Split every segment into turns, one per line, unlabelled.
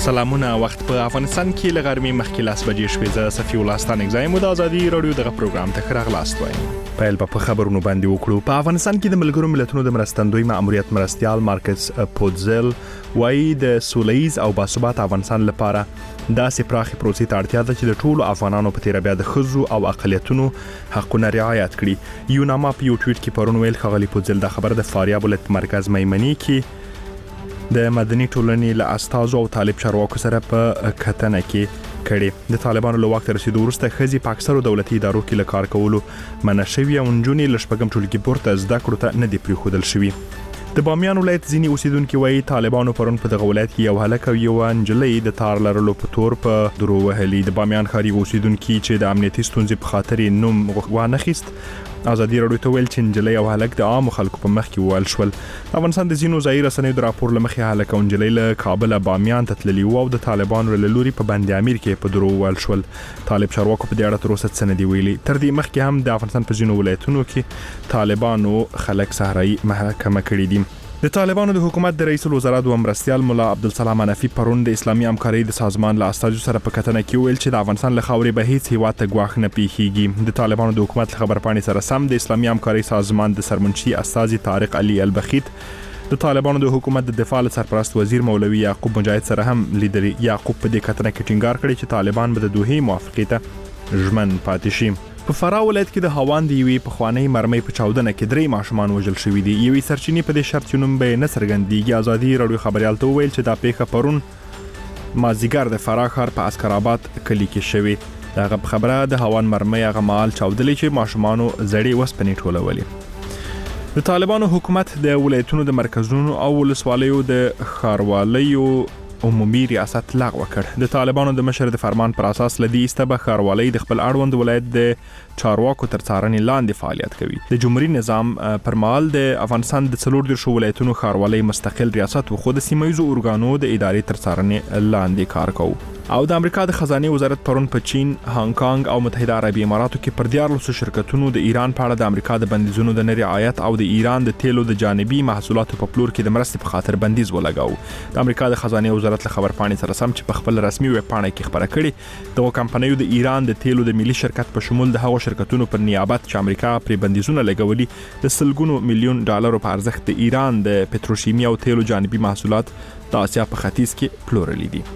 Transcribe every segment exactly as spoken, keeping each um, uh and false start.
سلامونه وخت په افغانستان کې لغرمې مخکې لاس بجې شوې زه صفي الله ستانک زایم د ازادي رادیو دغه پروګرام ته راغلاست وایم. پیل په خبرونو باندې وکړو. په افغانستان کې د ملګرو ملتونو د مرستندوی ماموریت مرستيال مارکس پودزل وايي د سوله‌ییز او باثبات افغانستان لپاره داسې پراخي پروسې ته اړتیا ده چې د ټولو افغانانو په تیر بیا د خزو او اقلیتونو حقونه رعایت کړي. یوناما په یو ټویټ کې پرون ویل خغلی پودزل د خبر د فاریاب ولایت مرکز میمنی کې د مدني ټولنې له استازو او طالب چارواکو سره په کتنه کې کړي. د طالبانو له وخت رسیدو وروسته خزي په اکثرو دولتي ادارو کې له کار کولو منع شوي او نجونې له شپږم ټولګي پورته زده کړو ته نه دي پریښودل شوي. د بامیان ولایت ځینې اوسیدونکو وايي طالبانو پرون په دغه ولایت کې یو هلک او یو نجلۍ د تار لرلو په تور په درو وهلي. د بامیان ښاري اوسیدونکو چې د امنیتي ستونزې په خاطر نوم وانخیست ازادي رادیو ته ویل چې نجلۍ او هلک د عام خلکو په مخ کې وویل شول. افغانستان د ځینو ځایي رسنیو د راپور له مخې هلک او نجلۍ له کابل بامیان ته تللي وو او د طالبانو له لوري په بند امیر کې په درو وویل شول. طالب چارواکو په دې اړه تر اوسه څه نه دي ویلي. تر دې مخکې هم د افغانستان په ځینو ولایتونو کې طالبانو خلک صحرایي محاکمه کړي دي. د طالبانو د حکومت د رئیس الوزرا د مرستيال مولا عبدالسلام حنفي پرون د اسلامي همکارۍ د سازمان له استازو سره په کتنه کې ویل چې د افغانستان له خاورې به هیڅ هیواد ته ګواښ نه پیښیږي. د طالبانو د حکومت خبرپاڼې سره سم د اسلامي همکارۍ سازمان د سرمنشي استازي طارق علي البخیت د طالبانو د حکومت د دفاع سرپرست وزیر مولوي یعقوب مجاهد سره هم لیدري. یعقوب په دې کتنه کې ټینګار کړی چې طالبان به د دوحې موافقې ته ژمن پاتې شي. په فراه ولایت کې د هاوان د یوې پخوانۍ مرمۍ په چاودنه کې درې ماشومان وژل شوي دي. یوې سرچینې په دې شرط نوم به نه څرګندېږي ازادي رادیو خبريال ته وویل چې دا پیښه پرون مازیګر د فراه ښار په عسکر آباد کلي کې شوې. دغه خبره د هاوان مرمۍ هغه مهال چاودلې چې ماشومانو زړې وسپنې ټولولې. د طالبانو حکومت د ولایتونو د مرکزونو او ولسوالیو د ښاروالیو عمومي ریاست لغوه کړ. د طالبانو د مشر د فرمان پر اساس لدی استبه ښاروالۍ د خپل اړوند ولایت د چارواکو تر څارنې لاندې فعالیت کوي. د جمهوریت نظام پر مهال د افغانستان د څلور دیرشو ولایتونو ښاروالۍ مستقل ریاست و خو د سیمایزو اورګانو د ادارې تر څارنې لاندې کار کوي. او د امریکا د خزانه وزارت پرون په چین، هانګ کانګ او متحده عربي اماراتو کې پر دیارلسو شرکتونو د ایران په اړه د امریکا د بندیزونو د نه رعایت او د ایران د تیلو د جانبي محصولاتو په پلور کې د مرستې په خاطر بندیز ولګاو. د امریکا د خزانه وزارت له خبرپاڼې سره سم چې په خپل رسمي ویب پاڼه کې خبره کړې دغه کمپنیو د ایران د تیلو د ملي شرکت په شمول د هغو شرکتونو پر نیابت چې امریکا پر بندیزونه لګولي د سلګونو میلیون ډالرو په ارزښت د ایران د پټروشیمي او تیلو جانبي محصولات د آسیا په ختیځ کې پلورلي دي.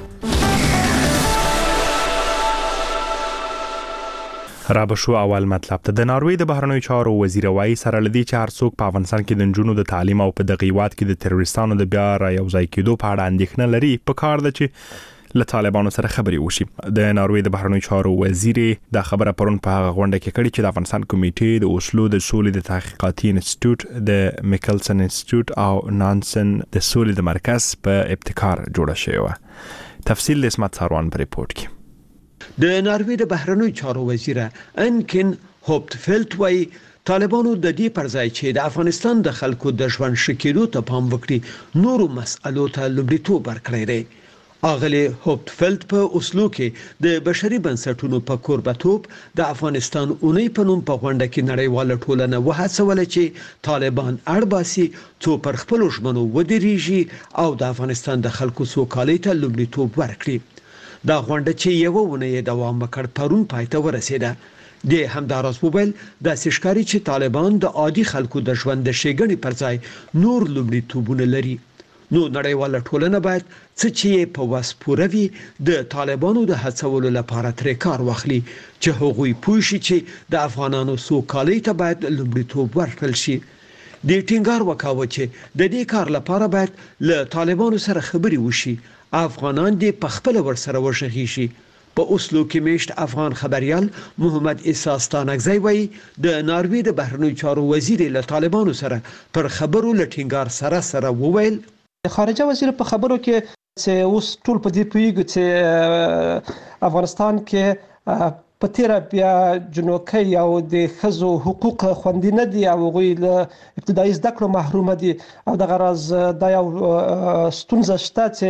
را بشو اول مطلب ته د ناروې د بهرنیو چارو وزیر وايي سره لدی چې هر څوک په افغانستان کې د نجونو د تعلیم او په دغه هیواد کې د تروریستانو د بیا را یو ځای کېدو په اړه اندېښنه لري. په کار ده چې له طالبانو سره خبرې وشي. د ناروې د بهرنیو چارو وزیر دا خبره پرون په هغه غونډه کې کړې چې د افغانستان کمیټې د اوسلو د سولې د تحقیقاتي انسټیټیوټ د میکلسن انسټیټیوټ او نانسن د سولې د مرکز په ابتکار جوړه شوی و. تفصیل د اسمت ساروان په ریپورت کې.
د ناروې د بهرنیو چارو وزیر انکن هوپټفیلد وايي طالبانو د دې پر ځای چې د افغانستان د خلکو د ژوند شکیلو ته پام وکړي نورو مسألو ته لومړیتوب ورکړی دی. اغلی هوپټفیلد په اوسلو کې د بشري بنسټونو په کوربتوب د افغانستان اونۍ په نوم په غونډه کې نړیواله ټولنه وهڅوله چې طالبان اړباسي څو پر خپل ژمنو ودرېږي او د افغانستان د خلکو سوکالۍ ته لومړیتوب ورکړي. دا غونډه چې یو ونه دوام وکړ پرون پای ته ورسېده. د همداراز موبایل د سشکاري چې طالبان د عادي خلکو د ژوند د شېګنې پر ځای نور لومړیتوبونه لري. نو نړیواله ټولنه باید څه چې په واس پوروي د طالبانو د هڅولو لپاره ترې کار واخلي چې هغوی پوه شي چې د افغانانو سوکالۍ ته باید لومړیتوب ورکړل شي. د ټینګار وکاوه چې د دې کار لپاره باید له طالبانو سره خبرې وشي. افغانان دې په خپل ور سره وشغي شي. په اوسلو کې میشت افغان خبريال محمد عیسی ستانکزی وایي د ناروې د بهرنیو چارو وزیر له طالبانو سره پر خبرو لټینګار سره سره وویل.
خارجه وزیر په خبرو کې چې اوس ټول په دې پیږي چې افغانستان کې په تیر بیا جنوکي او د خزو حقوق خوندي نه دي او غوي له ابتدایي زده کړو محروم دي او د غرض د یو ستونزه شته چې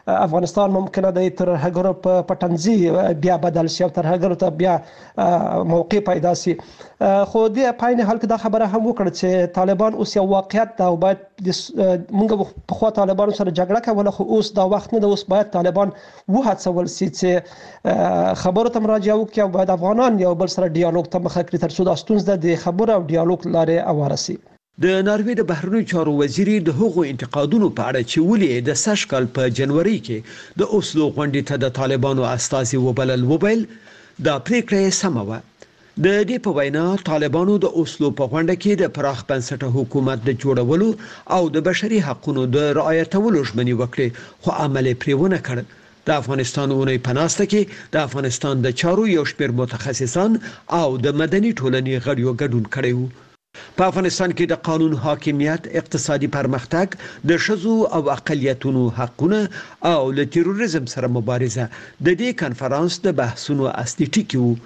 افغانستان ممکنه د ترهګرو په پټنځي بیا بدل شي او ترهګرو ته بیا موقع پیدا شي. خو د پاین حال کې دا خبره هم وکړه چې طالبان اوس یو واقعیت دا باید موږ په خوا طالبان سره جګړه کوله، خو اوس دا وخت نه ده. اوس باید طالبان وهڅول شي چې خبرو ته مراجعه وکړي او باید افغانان یو بل سره ډیالوګ ته مخه کړي ترڅو دا ستونزه د خبرو او ډیالوګ لارې اواره شي.
د ناروې د بهرنیو چارو وزیر د هغو انتقادونو په اړه چې ولې د سږ کال په جنوري کې د اوسلو غونډې ته د طالبانو استازي وبلل وبیل دا پریکړه سمه وه. د دې په وینا طالبانو د اوسلو په غونډه کې د پراخ بنسټه حکومت د جوړولو او د بشري حقوقو د رعایتولو ژمنې وکړې، خو عمل پرې ونه کړ. د افغانستان اونۍ په ناسته کې د افغانستان د چارو یو شمېر متخصصان او د مدني ټولنې غړیو ګډون کړی وو. په افغانستان کې د قانون حاکمیت، اقتصادي پرمختګ، د ښځو او اقلیتونو حقونه او له تروریزم سره مبارزه د دې کنفرانس د بحثونو اصلي ټکي وو.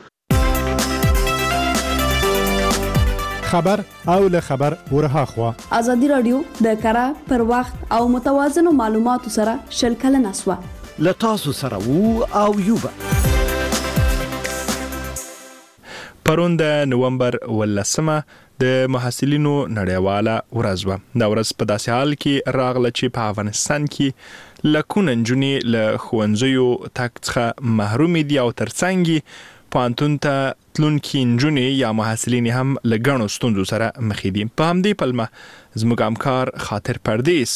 خبر او له خبر ورها خوا
ازادي رادیو د کارا پر وخت او متوازن معلوماتو سره شلکل نسوه
لتاسو سره وو او یوبا.
پرون د نومبر ولسمه د محصلینو نړیواله ورځ وه. دا ورځ په داسې حال کې راغله چې په افغانستان کې لکونه نجونې له ښوونځیو تګ څخه محرومې دي او ترڅنګ پوهنتون ته تلونکي نجونې یا محصلین هم له ګڼو ستونزو سره مخې دي. په همدې پلمه زموږ همکار خاطر پردیس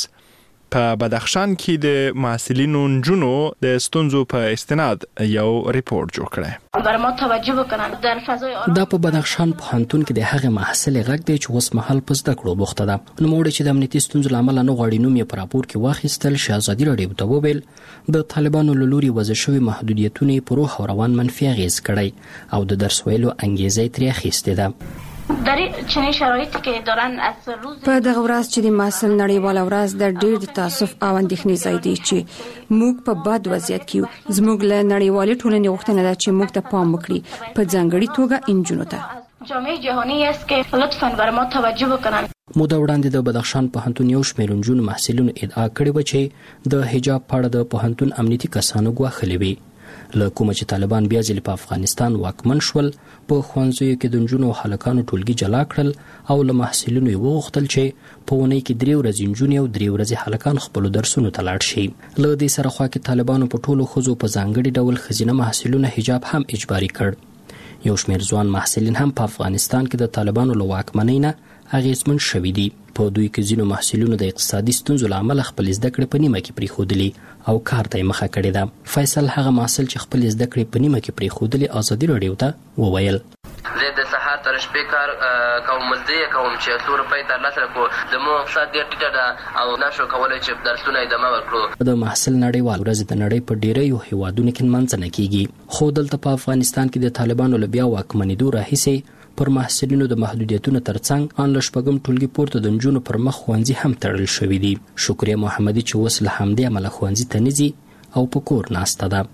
په بدخشان کې د محصلینو نجونو د ستونزو په استناد یو ریپورت جوړ کړی.
بر ما توجه وکړه در فضای
دا په بدخشان پوهنتون کې د هغه محصل غږ دی چې اوس مهال په زده کړو بوخته ده. نو موږ چې د امنیتي ستونزو لامل نه غواړي نوم یې په راپور کې واخیستل شي. ازادي رادیو ته وویل د طالبانو له لوري وضع شوي محدودیتونه په روح او روان منفي اغیز کړی او د درس ویلو انګیزه ترې اخیستې ده.
در چنین شرایطی که دارن از روز
په دغه ورځ چې د محصل نړیواله ورځ د ډېر د تاسف او اندېښنې ځای دی چې موږ په بد وضعیت کې زموږ له نړیوالې ټولنې غوښتنه ده چې موږ ته پام وکړي، په ځانګړي توګه انجونو ته.
جامعه جهانی است که لطفاً بر ما توجه وکړن.
موده وړاندې د بدخشان پوهنتون یو شمېر نجونو محصلینو ادعا کړې و چې د حجاب په اړه د پوهنتون امنیتي کسانو ګواښلې وي. له کومه چې طالبان بیا ځلې په افغانستان واکمن شول، په ښوونځیو کې د نجونو او هلکانو ټولګي جلا کړل او له محصلینو یې وغوښتل چې په اونۍ کې درې ورځې نجونې او درې ورځې هلکان خپلو درسونو ته لاړ شي. له دې سره خوا کې طالبانو په ټولو ښځو په ځانګړي ډول ښځینه محصلینو حجاب هم اجباري کړ. یو شمېر ځوان محصلین هم په افغانستان کې د طالبانو له واکمنۍ نه اغېزمن شوي دي. په دوی کې ځینو محصلینو د اقتصادي ستونزو له امله خپل زده کړې په نیمه کې پرېښودلې او کار ته یې مخه کړې ده. فیصل هغه محصل چې خپل زده کړې په نیمه کې پرېښودلې ازادي راډیو ته وویل
زه د سهار تر شپې کار کوم، مزدیه کوم چې څو روپۍ ترلاسه کړو. زموږ اقتصاد ډېر ټیټه ده او نشو کولی چې درسونه ادامه ورکړو.
د محصل نړیوال ورځ د نړۍ په ډېریو هیوادونو کې نمانځنه کیږي، خو دلته په افغانستان کې د طالبانو له بیا واکمنېدو راهیسې پر محصلینو د محدودیتونو ترڅنګ ان له شپږم ټولګي پورته د نجونو پر مخ ښوونځي هم تړل شوي دي. شکریه محمدي چې اوس له همدې امله ښوونځي ته نه ځي او په کور ناسته ده.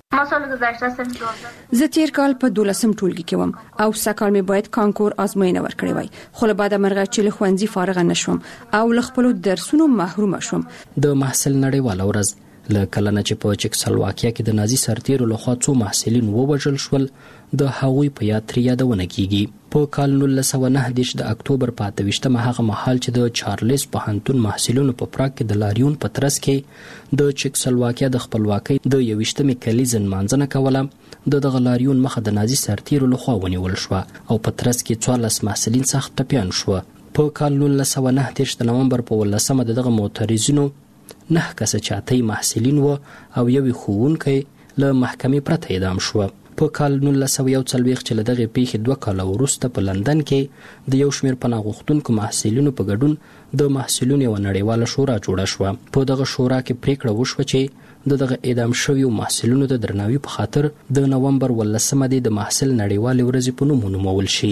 زه تیر کال په دولسم ټولګي کې وم او سږ کال مې باید کانکور ازموینه ورکړې وای، خو له بعده مرغه چې له ښوونځي فارغه نشوم او له خپلو درسونو محروم شوم.
د محصل نړیواله ورځ له کله نه چې په چکسلواکیا کې د نازي سرتیرو لخوا څو محصلین ووژل شول د هغوی په یاد ترې یادونه کیږي. په کال نولس سوه نهه دېرش د اکتوبر په اته ویشتمه هغه مهال چې د چارلز پوهنتون محصلینو په پراګ کې د لاریون په ترڅ کې د چکسلواکیا د خپلواکۍ د یوویشتمې کلیزې نمانځنه کوله، د دغه لاریون مخه د نازي سرتیرو لخوا ونیول شوه او په ترڅ کې څوارلس محصلین سخت ټپیان شوه. په کال نولس سوه نهه دېرش د نومبر په ولسمه د دغه معترضینو نه کسه چې اته محصلین و او یو ښوونکی له محکمې پرته اعدام شو. په کال نولس سوه یو څلوېښت چې له دغې پیښې دوه کاله وروسته په لندن کې د یو شمېر پناه غوښتونکو محصلینو په ګډون د محصلینو یوه نړیواله شورا جوړه شوه. په دغه شورا کې پریکړه وشوه چې د دغه اعدام شویو محصلینو د درناوي په خاطر د نومبر ولسمه د محصل نړیوالې ورځې په نوم ونومول شي.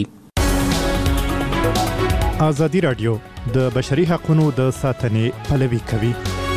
ازادي راډیو د بشري حقوقو د ساتنې پلوي کوي.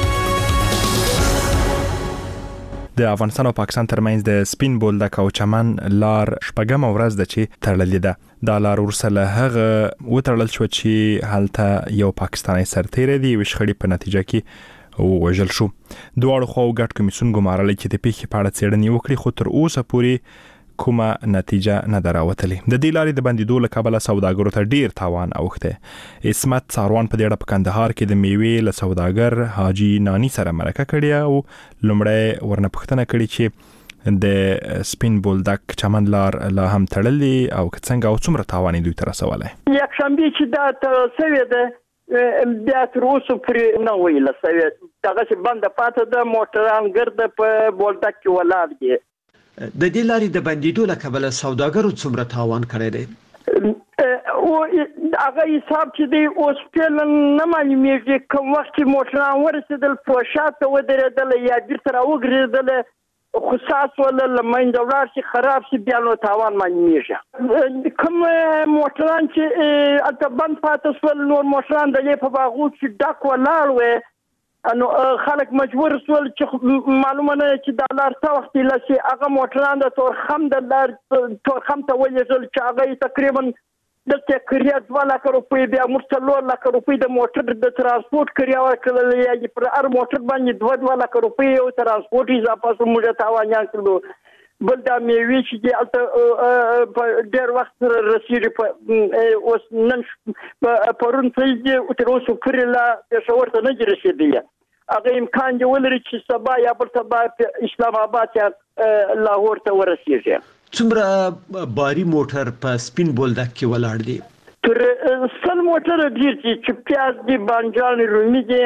د افغانستان او پاکستان ترمنځ د سپین بولدک او چمن لار شپږم ورځ ده چې تړلې ده. دا لار ورسره هغه وتړل شو چې هلته یو پاکستاني سرتیری دی وشخړي په نتیجه کې ووژل شو. دواړو خواو ګډ کمیسیون ګمارلی چې د پیښې په اړه څېړنې وکړي، خو تر اوسه پورې کومه نتیجه نه دراوتلې. د دې لارې د بندیدو له کبله سوداګرو ته ډیر تاوان اوښتی. عصمت ساروان په دې اړه په کندهار کې د میوې له سوداګر حاجي نانی سره مرکه کړې او لومړی ورنه پوښتنه کړې چې د سپین بولدک چمن لار لا هم تړلې او که څنګه او څومره تاوان دوی ته رسولی.
یک شنبه چې دا تړل شوې ده بیا تر اوسه پورې نه ویله شوې، دغسې بنده پاته ده، موټران ګرده په بولدک کې ولاړ دي.
د دې لارې د بندیدو له کبله سوداګرو څومره تاوان کړی دی؟
او هغه حساب چې دی اوس فعلا نه معلومیږي. کوم وخت چې موټران ورسېدل فروشات ته ودرېدل یا بیرته راوګرځېدل خصاص ولا له منځه ولاړ شي خراب شي بیا نو تاوان معلومیږي. کوم موټران چې هلته بند پاته شول نور موټران د دې په باغو کې ډک ولاړ وی، انو خلک مجبور شول چې معلومه نه چې دا لار څه وخت ایله شي. هغه موټران د تورخم د لار تورخم ته ولېږل چې هغه تقریبا دلته کرایه دوه لکه روپۍ بیا موږ څلور لکه روپۍ د موټر د ترانسپورټ کرایه ورکړله، یا پر هر موټر باندې دوه دوه لکه روپۍ یو ترانسپورټ اضافه شو، موږ تاوانیان کړلو. بل دا میوې چې دي هلته په ډېر وخت سره رسېږي، اوس نن پرون څه تر اوسه پورې لا پېښور ته نه دي رسېدلي. هغه امکان دی ولري چې سبا یا بل سبا اسلام آباد یا لاهور ته ورسېږي.
څومره باري موټر په سپین بولدک کې ولاړ دي؟
تر سل موټره ډېر دي چې پیاز دي، بانجان رومي دي،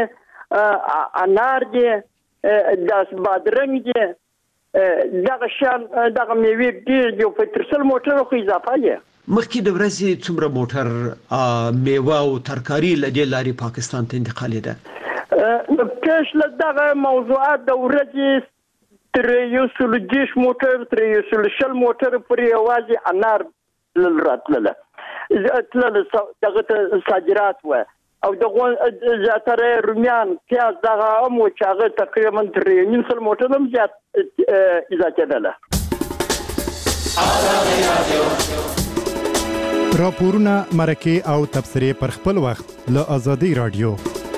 انار دي، داس بادرنګ دي، دغه شان دغه میوې ډېر دي. په تر سل موټرو خو اضافه دي.
مخکې د ورځې څومره موټر میوه او ترکاري له دې لارې پاکستان ته انتقالېده؟
کش له دغه موضوعات د ورځې تر یو سل دېرش موټر تر یو سل شل موټر پورې یوازې انار راتلله تلله دغه ته صادرات وه، او دغه زیاتره رومیان پیاز دغه هم و چې هغه تقریبا تر نیم سل موټر هم زیات اضافېدله.
راپورونه، مرکې او تبصرې پر خپل وخت له آزادۍ رادیو.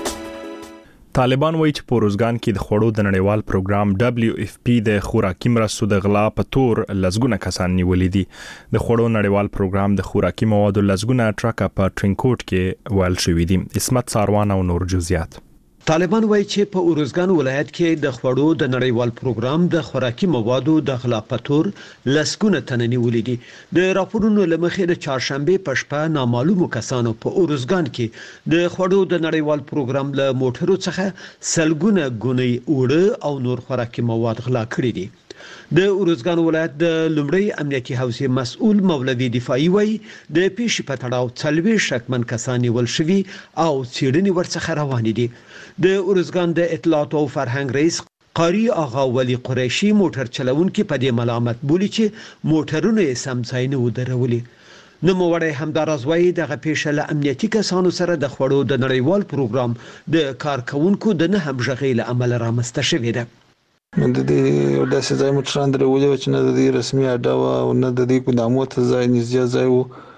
طالبان وایي چې په روزګان کې د خوړو د نړیوال پروګرام دبلیو اف پی د خوراکي مرستو د غلا په تور لسګونه کسان نیولي دي. د خوړو نړیوال پروګرام د خوراکي موادو لسګونه ټرکه په ټرینکوټ کې ویل شوي دي. عصمت ساروان او نور جزئیات.
طالبان وایي چې په اورزګان ولایت کې د خوړو د نړیوال پروګرام د خوراکي موادو د غلا په تور لسګونه تنه نیولې دي. د راپورونو له مخې د چهارشنبه په شپه نامعلومو کسانو په اورزګان کې د خوړو د نړیوال پروګرام له موټرو څخه سلګونه ګونی اوړه او نور خوراکي مواد غلا کړي دي. د اورزګان ولایت د لومړی امنیتي حوزې مسؤل مولوي دفاعي وایي د پیښې په تړاو څلوي شکمن کسان نیول شوي او څېړنې ورڅخه روانې دي. د اورزګان د اطلاعات او فرهنګ رئیس قاری آغا ولی قریشی موټر چلونکي په دې ملامت بولی چې موټرونه یې سم ځای نه ودرولي. نوموړی همداراز وایي دغه پیښه له امنیتي کسانو سره د خوړو د نړیوال پروګرام د کارکونکو د نه همغږۍ له امله رامنځته شوې ده.
د دې داسې ځای موټران درولي چې نه د دې رسمي اډه او نه د دې ګدامو ته ځای نږدې ځای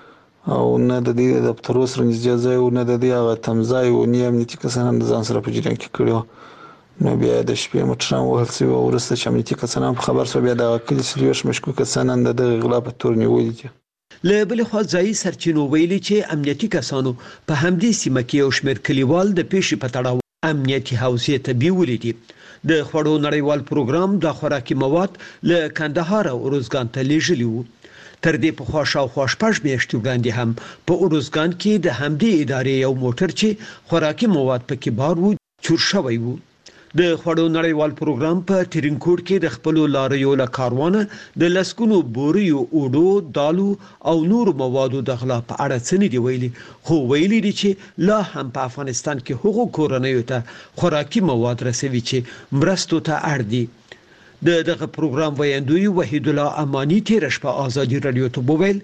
او نه د دې دفترو سره نږدې ځای او نه د دې هغه تمځای او نه امنیتي کسان د ځان سره په جریان کې کړو. نو بیا د شپې موټران وهل شوي او وروسته چې امنیتي کسان په خبر شو بیا د کلي څلوېښت مشکوک کسان د دغه غلا په تور نیولي دي.
له بل خوا ځایي سرچینو ویلي چې امنیتي کسانو په همدې سیمه کې یو شمېر کلیوال د پیښې په تړاو امنیتي حوزې ته بیولي دي. د خوړو نړیوال پروګرام د خوراکي مواد له کندهار او اورزګان ته لیږلي وو. تر دې په خوا شاوخوا شپږ میاشتې وړاندې هم په اورزګان کې د همدې ادارې یو موټر چې خوراکي مواد پکې بار وو چور شوی وو. د خوړو نړیوال پروګرام په ټرینکوټ کې د خپل لاریو له کاروانه د لسګونو بوریو اوډو دالو او نور موادو د غلا په اړه څه نه دی ویلي، خو ویلي دي چې لا هم په افغانستان کې هغو کورنیو ته خوراکي مواد رسوي چې مرستو ته اړ دي. د دغه پروګرام ویاندوی وحید الله امانی تیر شپه آزادی رادیو ته وویل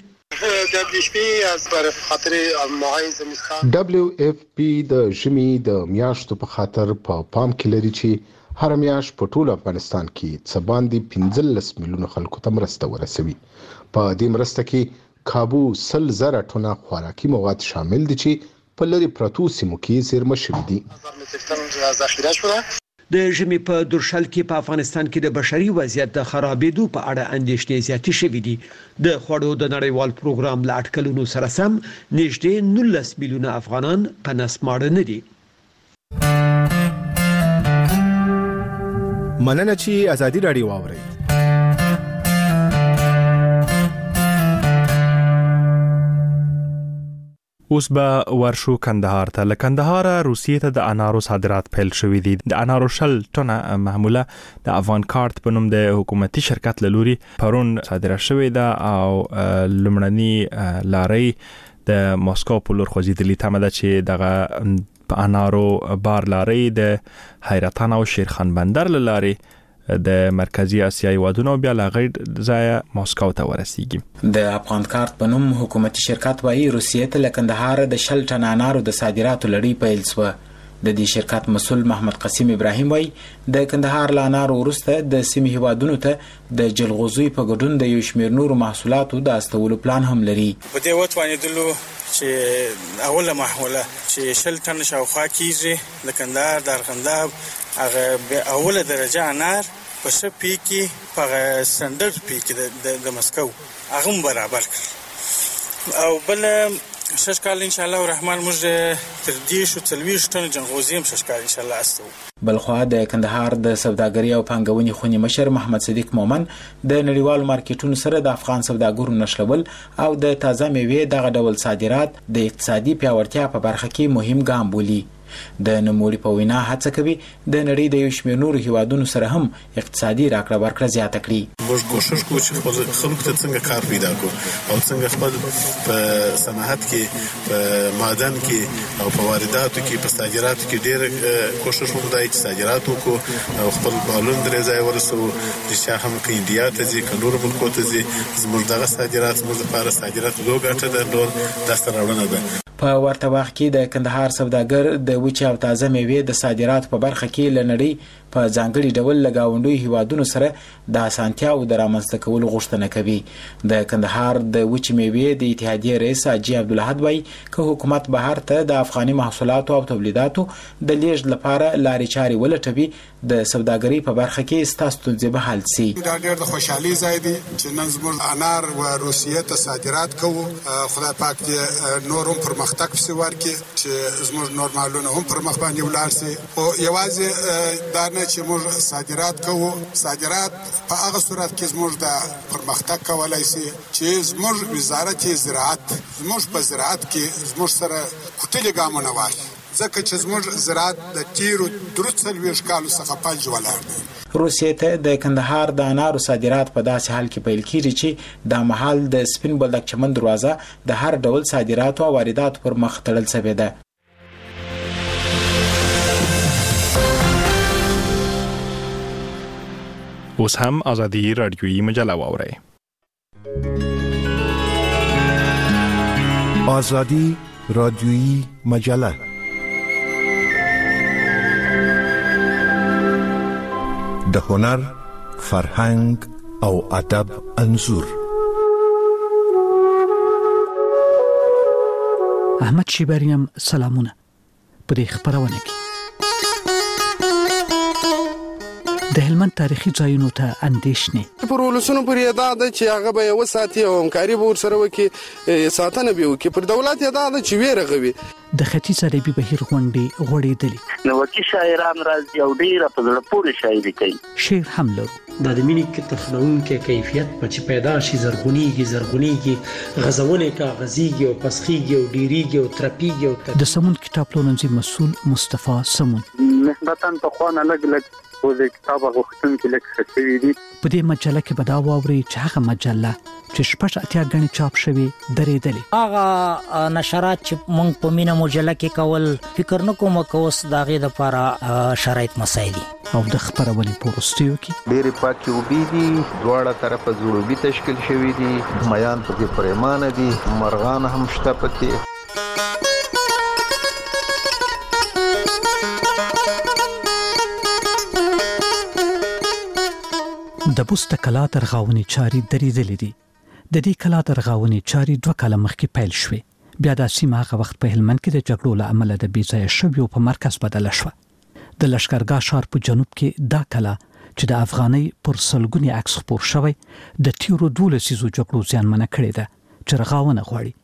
دبلیو اف پی د ژمي د میاشتو په خاطر په پام کې لري چې هر میاشت په ټول افغانستان کې څه باندې پنځلس میلیونه خلکو ته مرسته ورسوي. په دې مرسته کې کابو سل زره ټنه خوراکي مواد شامل دي چې په لری پرتو سیمو کې زیرمه شوي دي.
د ژمي په درشل کې په افغانستان کې د بشري وضعیت د خرابېدو په اړه اندېښنې زیاتې شوې دي. د خوړو د نړیوال پروګرام له اټکلونو سره سم نږدې نولس میلیونه افغانان په نسماړه نه دي.
مننه چې ازادي راډیو واورئ.
اوس به ورشو کندهار ته. له کندهار روسیې ته د انارو صادرات پیل شوې دي. د انارو شل ټنه محموله د افغان کارت په نوم د حکومتي شرکت له لوري پرون صادره شوې ده او لمړني لارۍ د ماسکو په لور خوځېدلې. تمه ده چې دغه په انارو بار لارۍ د حیرتان او شیرخان بندر له لارې د مرکزی اسیا هیوادونو بیا لا غیر ځای ماسکو ته ورسیږي.
د افغان کارت په نوم حکومتي شرکت وايي روسیې ته له کندهار د شل ټن انارو د صادراتو لړۍ پیل شوه. د دې شرکت مسؤل محمد قاسم ابراهیم وايي د کندهار له انارو وروسته د سیمې هیوادونو ته د جلغوزي په ګډون د یو شمېر نورو محصولاتو د استولو پلان هم لري.
په دې وتوانېدلو چې اوله محوله چې شل ټن شاوخوا کیږي د کندهار د ارغنداب هغه اوله درجه انار په څه پی کې په سټنډرډ پی کې د مسکو هغه برابر کړ او بل شش کال ان شاء الله الرحمن موږ تر دې شو تلويش ټن جنغوزي هم شش کال ان شاء الله استو.
بلخوا د کندهار د سوداګرۍ او پانګونې خونی مشر محمد صدیق مومن د نړیوالو مارکیټونو سره د افغان سوداګرو نشلول او د تازه میوې دغه ډول صادرات د اقتصادي پیاوړتیا په برخه کې مهم ګام بولي. د نوموړي په وینا هڅه کوي د نړۍ د یو شمېر نورو هیوادونو سره هم اقتصادي راکړه ورکړه زیاته کړي.
موږ کوشش کوو چې خپل خلکو ته څنګه کار پیدا کړو او څنګه خپل په صنعت کې په معدن کې او په وارداتو کې په صادراتو کې ډېر کوشش وکړو چې صادرات وکړو او خپل بالون درې ځای ورسو چې هم کې انډیا ته ځي کنور ملکو ته ځي زموږ دغه صادرات زموږ لپاره صادرات دوه ګټه درلود داسته راوړنه ده.
په ورته وخت کې د کندهار سوداګر د وچه او تازه میوې د صادرات په برخه کې لنړی په ځانګړي ډول لګاونډوي هیوادونو سره د اسانتیا او د رامنځته کولو غوښتنه کوي. د کندهار د وچه میوې د اتحادیې رئیس حاجی عبدالحد وایي که حکومت بهر ته د افغاني محصولاتو او تولیداتو د لیږد لپاره لارې چارې ولټوي د سوداګرۍ په برخه کې ستاسو ستونزې به حل شي.
دا ډېر د خوشحالي ځای دی چې نن زموږ انار و روسیې ته صادرات کوو. خدای پاک دې نور هم پرمختګ پسې ورکړي چې زموږ نورمالونه هم پر مخ باندې ولاړ شي. او یوازې دا نه چې موږ صادرات کوو، صادرات په هغه صورت کې زموږ د پرمختګ کولای شي چې زموږ وزارت زراعت زموږ په زراعت کې زموږ سره کوټلې ګامونه واخلي ځکه چې زموږ زراعت د تیرو درې څلوېښت کالو څخه فلج ولاړ دی.
روسیې ته د کندهار د انارو صادرات په داسې حال کې پیل کیږي چې د مهال د سپین بولدک چمن دروازه د هر ډول صادراتو او وارداتو پر مخ تړل شوې ده.
اوس هم ازادي رادیویی مجله واورئ.
ازادي رادیویی مجله د هنر، فرهنګ او ادب انځور.
احمد شیبریم سلامونه په دې خبرونه کې د هلمند تاریخي ځایونو ته اندېښنې
پر ولسونو پرې ادا ده چې هغه به یو ساتي او همکاري به ورسره وکړي، ساتنه به وکړي. پر دولت ادا ده چې ویره غوي.
د ختیځ عربي بهیر غونډې غوړېدلې
نو وکي شاعران راځي او ډېر په زړه پورې شاعري کوي.
شعر هم لرو.
د دمینې کې تخلونکې کیفیت په چې پیدا شي زرغونیږي زرغونیږي غزونه کاغذیږي او پسخیږي او ډیریږي او ترپیږي او
د سمون کتاب پلورنځي مسؤل مصطفی سمون
نسبتاً په خوانه لګ لګ او د کتاب غوښتونکو لکه څه دي.
په دې مجله کې به دا واوري چې هغه مجله چې شپږ اتیا غني چاپ شوی درېدلې
هغه نشرات چې مونږ په مینا مجله کې کول فکر نه کوم کوس داغه د لپاره شرایط مسایل
او د خبرولې پوسټیو کې
ډېر پاکي وبې دي، دواړه طرفه جوړوبي تشکیل شوی دي، میان پکې پرېمانه دي، مرغان هم شته پکې.
د بوست کلا ترغاونې چاري درېدلې دي. د دې کلا ترغاونې چاري دوه کاله مخکې پیل شوې بیا د سیمه هغه وخت په هلمند کې د جګړو له امله د بیځایه شویو په مرکز بدله شوه. د لشکرګاه ښار په جنوب کې دا کلا چې د افغانۍ پر سلګوني عکس خپور شوی د تیرو دولس سیزو جګړو زیانمنه کړې ده چې رغاونه غواړي.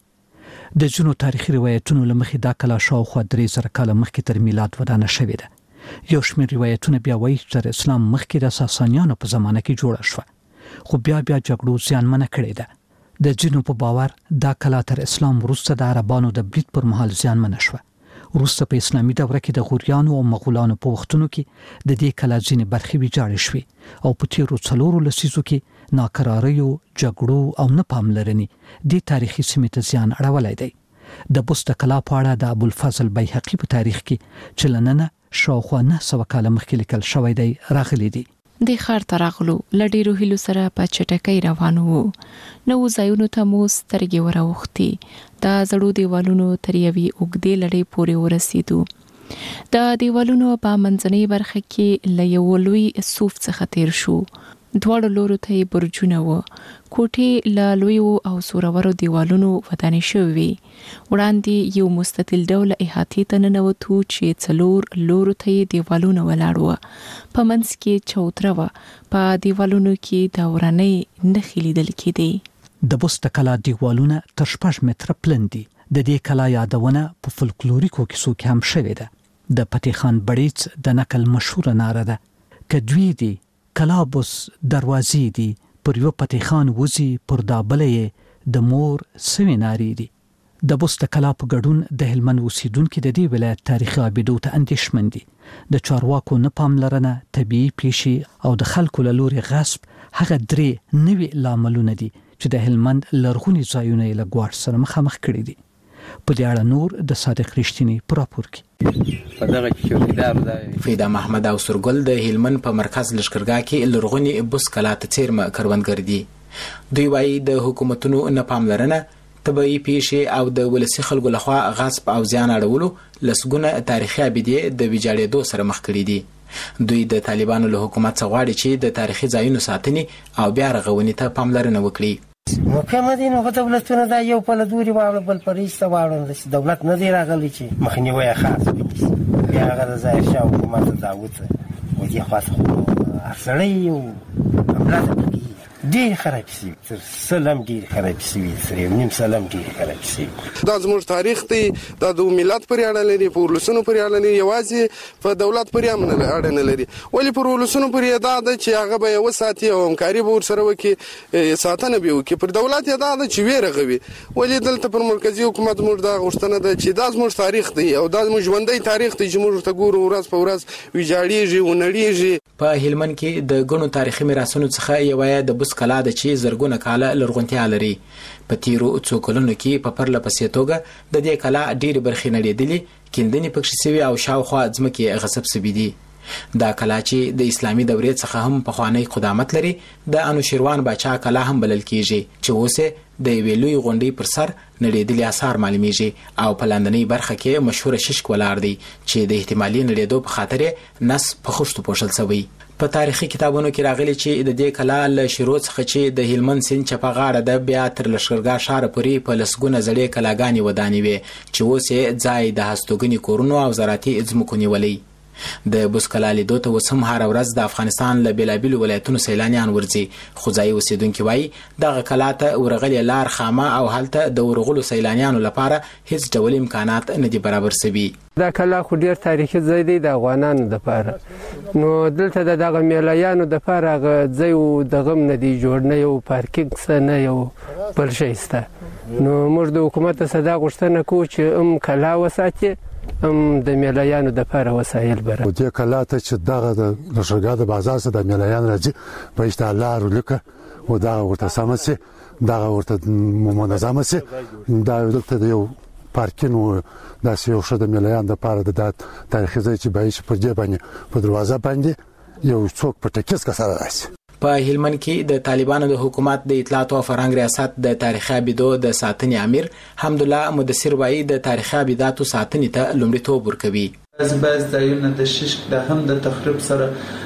د ځینو تاریخي روایتونو له مخې دا کلا شاوخوا درې زره کاله مخکې تر میلاد ودانه شوې ده. یو شمېر روایتونه بیا وایي چې تر اسلام مخکې د ساسانیانو په زمانه کې جوړه شوه، خو بیا بیا جګړو زیانمنه کړې ده. د ځینو په باور دا کلا تر اسلام وروسته د عربانو د برید پر مهال زیانمنه شوه. وروسته په اسلامي دوره کې د غوریانو او مغولانو په وختونو کې د دې کلا ځینې برخې ویجاړې شوې او په تیرو څلورو لسیزو کې ناکراریو، جګړو او نه پاملرنې دې تاریخي سیمې ته زیان اړولی دی. د بست کلا په اړه د ابوالفضل بیهقي په تاریخ کې چې له ننه شاوخوا نه سوه کاله مخکې لیکل شوی دی راغلی دی.
د ښار ته راغلو، له ډېرو هیلو سره په چټکۍ روان وو. نوو ځایونو ته مو سترګې وراوښتې. د زړو دیوالونو تر یوې اوږدې لړۍ پورې ورسېدو. د دیوالونو په منځنۍ برخه کې له یو لوی صوف څخه تیر شو. دواړو لورو ته یې برجونه وو. کوټې له لویو او زورورو دیوالونو ودانې شوې وې. وړاندې یو مستطیل ډوله احاطې ته ننوتو چې څلور لورو ته یې دیوالونه ولاړ وو. په منځ کې چوتره وه. په دیوالونو کې د ورانۍ نښې لیدل کېدې.
د بست کلا دیوالونه تر شپږ متره پلن دي. د دې کلا یادونه په فولکلوریکو کیسو کې هم شوې ده. د فتح خان بړیڅ د نکل مشهوره ناره ده: که دوی دي کلابوس دروازې دي، پر یو فتح خان وزي پر دا بلې د مور سوي نارې دي. د بست کلا په ګډون د هلمند اوسیدونکي د دې ولایت تاریخي ابیدو ته اندېښمن دي. د چارواکو نه پاملرنه، طبیعي پیښې او د خلکو له لوري غصب هغه درې نوي لاملونه دي چې د هلمند لرغوني ځایونه یې له ګواښ سره مخامخ کړي دي. په دې اړه نور د صادق رښتینی په راپور کې
فیدا محمد او سرګل د هلمند په مرکز لشکرګاه کې لرغوني بوس کلا ته څیرمه کروندګر دي. دوی وایي د حکومتونو نه پاملرنه، طبیعي پیښې او د ولسي خلکو لخوا غصب او زیان اړولو لسګونه تاریخي ابیدې د ویجاړېدو سره مخ کړي دي. دوی د طالبانو له حکومت څخه غواړي چې د تاریخي ځایونو ساتنې او بیا رغونې ته پاملرنه وکړي.
مکمه دي نو دولتونه دا یو په لدوري واړه بل پرېسته واړه دولت نه دی راغلی چې مخنیوی یې خاص وکړي. بیا هغه د ظاهر شاه حکومت ته دا وڅه و دې خواست خو سړی یو حمله ته پکې ډېر خراب شوي، تر سلم ډېر خراب شوي، تر یو نیم سلم ډېر خراب شوي.
دا زموږ تاریخ دی، دا د ملت پورې اړه لري، په ولسونو پورې اړه لري، یوازې په دولت پورې هم اړه نه لري. ولې پر ولسونو پورې دا ده چې هغه به یې وساتي او همکاري به ورسره وکړي، ساتنه به یې وکړي. پر دولت یې دا ده چې ویې رغوي. ولې دلته پر مرکزي حکومت زموږ دا غوښتنه ده چې دا زموږ تاریخ دی او دا زموږ ژوندی تاریخ دی چې موږ ورته ګورو ورځ په ورځ ویجاړېږي، ونړېږي.
په هلمند کې د ګڼو تاریخي میراثونو څخه یوه یې د بوس کلا ده چې زرګونه کاله لرغونتیا لري. په تیرو څو کلونو کې په پرله پسې توګه د دې کلا ډېرې برخې نړېدلې، کیندنې پکښې سوي او شاوخوا ځمکې غصب سوي دي. دا کلا چې د اسلامي دورې څخه هم پخوانی قدامت لري، د انوشیروان باچا کلا هم بلل کیږي چې اوس د یوې لوی غونډۍ پر سر نړېدلي آثار معلومیږي او په لاندنۍ برخه کې مشهوره ششک ولاړ دی چې د احتمالي نړېدو په خاطر نس په خښتو پوښل شوی. په تاریخي کتابونو کې راغلي چې د دې کلا له شروع څخه چې د هلمند سیند چپه غاړه ده بیا تر لشکرګاه ښاره پورې په لسګونه زړې کلاګانې ودانې وې چې اوس یې ځای د هستوګنې کورونو او زراعتي ځمکو نیولی. د بوس کلا لیدو ته اوس هم هره ورځ د افغانستان له بېلابېلو ولایتونو سیلانیان ورځي، خو ځایي اوسېدونکي وایي دغه کلا ته ورغلې لار خامه او هلته د ورغلو سیلانیانو لپاره هیڅ ډول امکانات نه دي برابر سوي.
دا کلا خو ډېر تاریخي ځای دی د افغانانو دپاره، نو دلته د دغه میلایانو دپاره هغه ځای دغه هم نه دی جوړ، نه یو پارکینګ شته نه یو بل شی شته. نو موږ د حکومت څخه دا غوښتنه کوو چې هم کلا وساتي هم د میلایانو دپاره وسایل برابر.
دې کلا ته چې دغه د لشکرګاه د بازار څخه د میلایان راځي په اشتها لار ولیکه او دغه ورته سمه سي، دغه ورته منظمه سي. دا دلته د یو پارکینګ و داسې یو ښه د میلایان دپاره د تاریخي ځای چې باید چې پر دې باندې په دروازه باندې یو څوک په ټکیز که سره راشي.
په هلمند کې د طالبانو د حکومت د اطلاعات او فرهنګ ریاست د تاریخي ابیدو د ساتنې امیر حمدالله مدثر وایي د تاریخي ابیداتو ساتنې ته لومړیتوب ورکوي.
بعض بعض ځایونه د ششک د هم د تخریب سره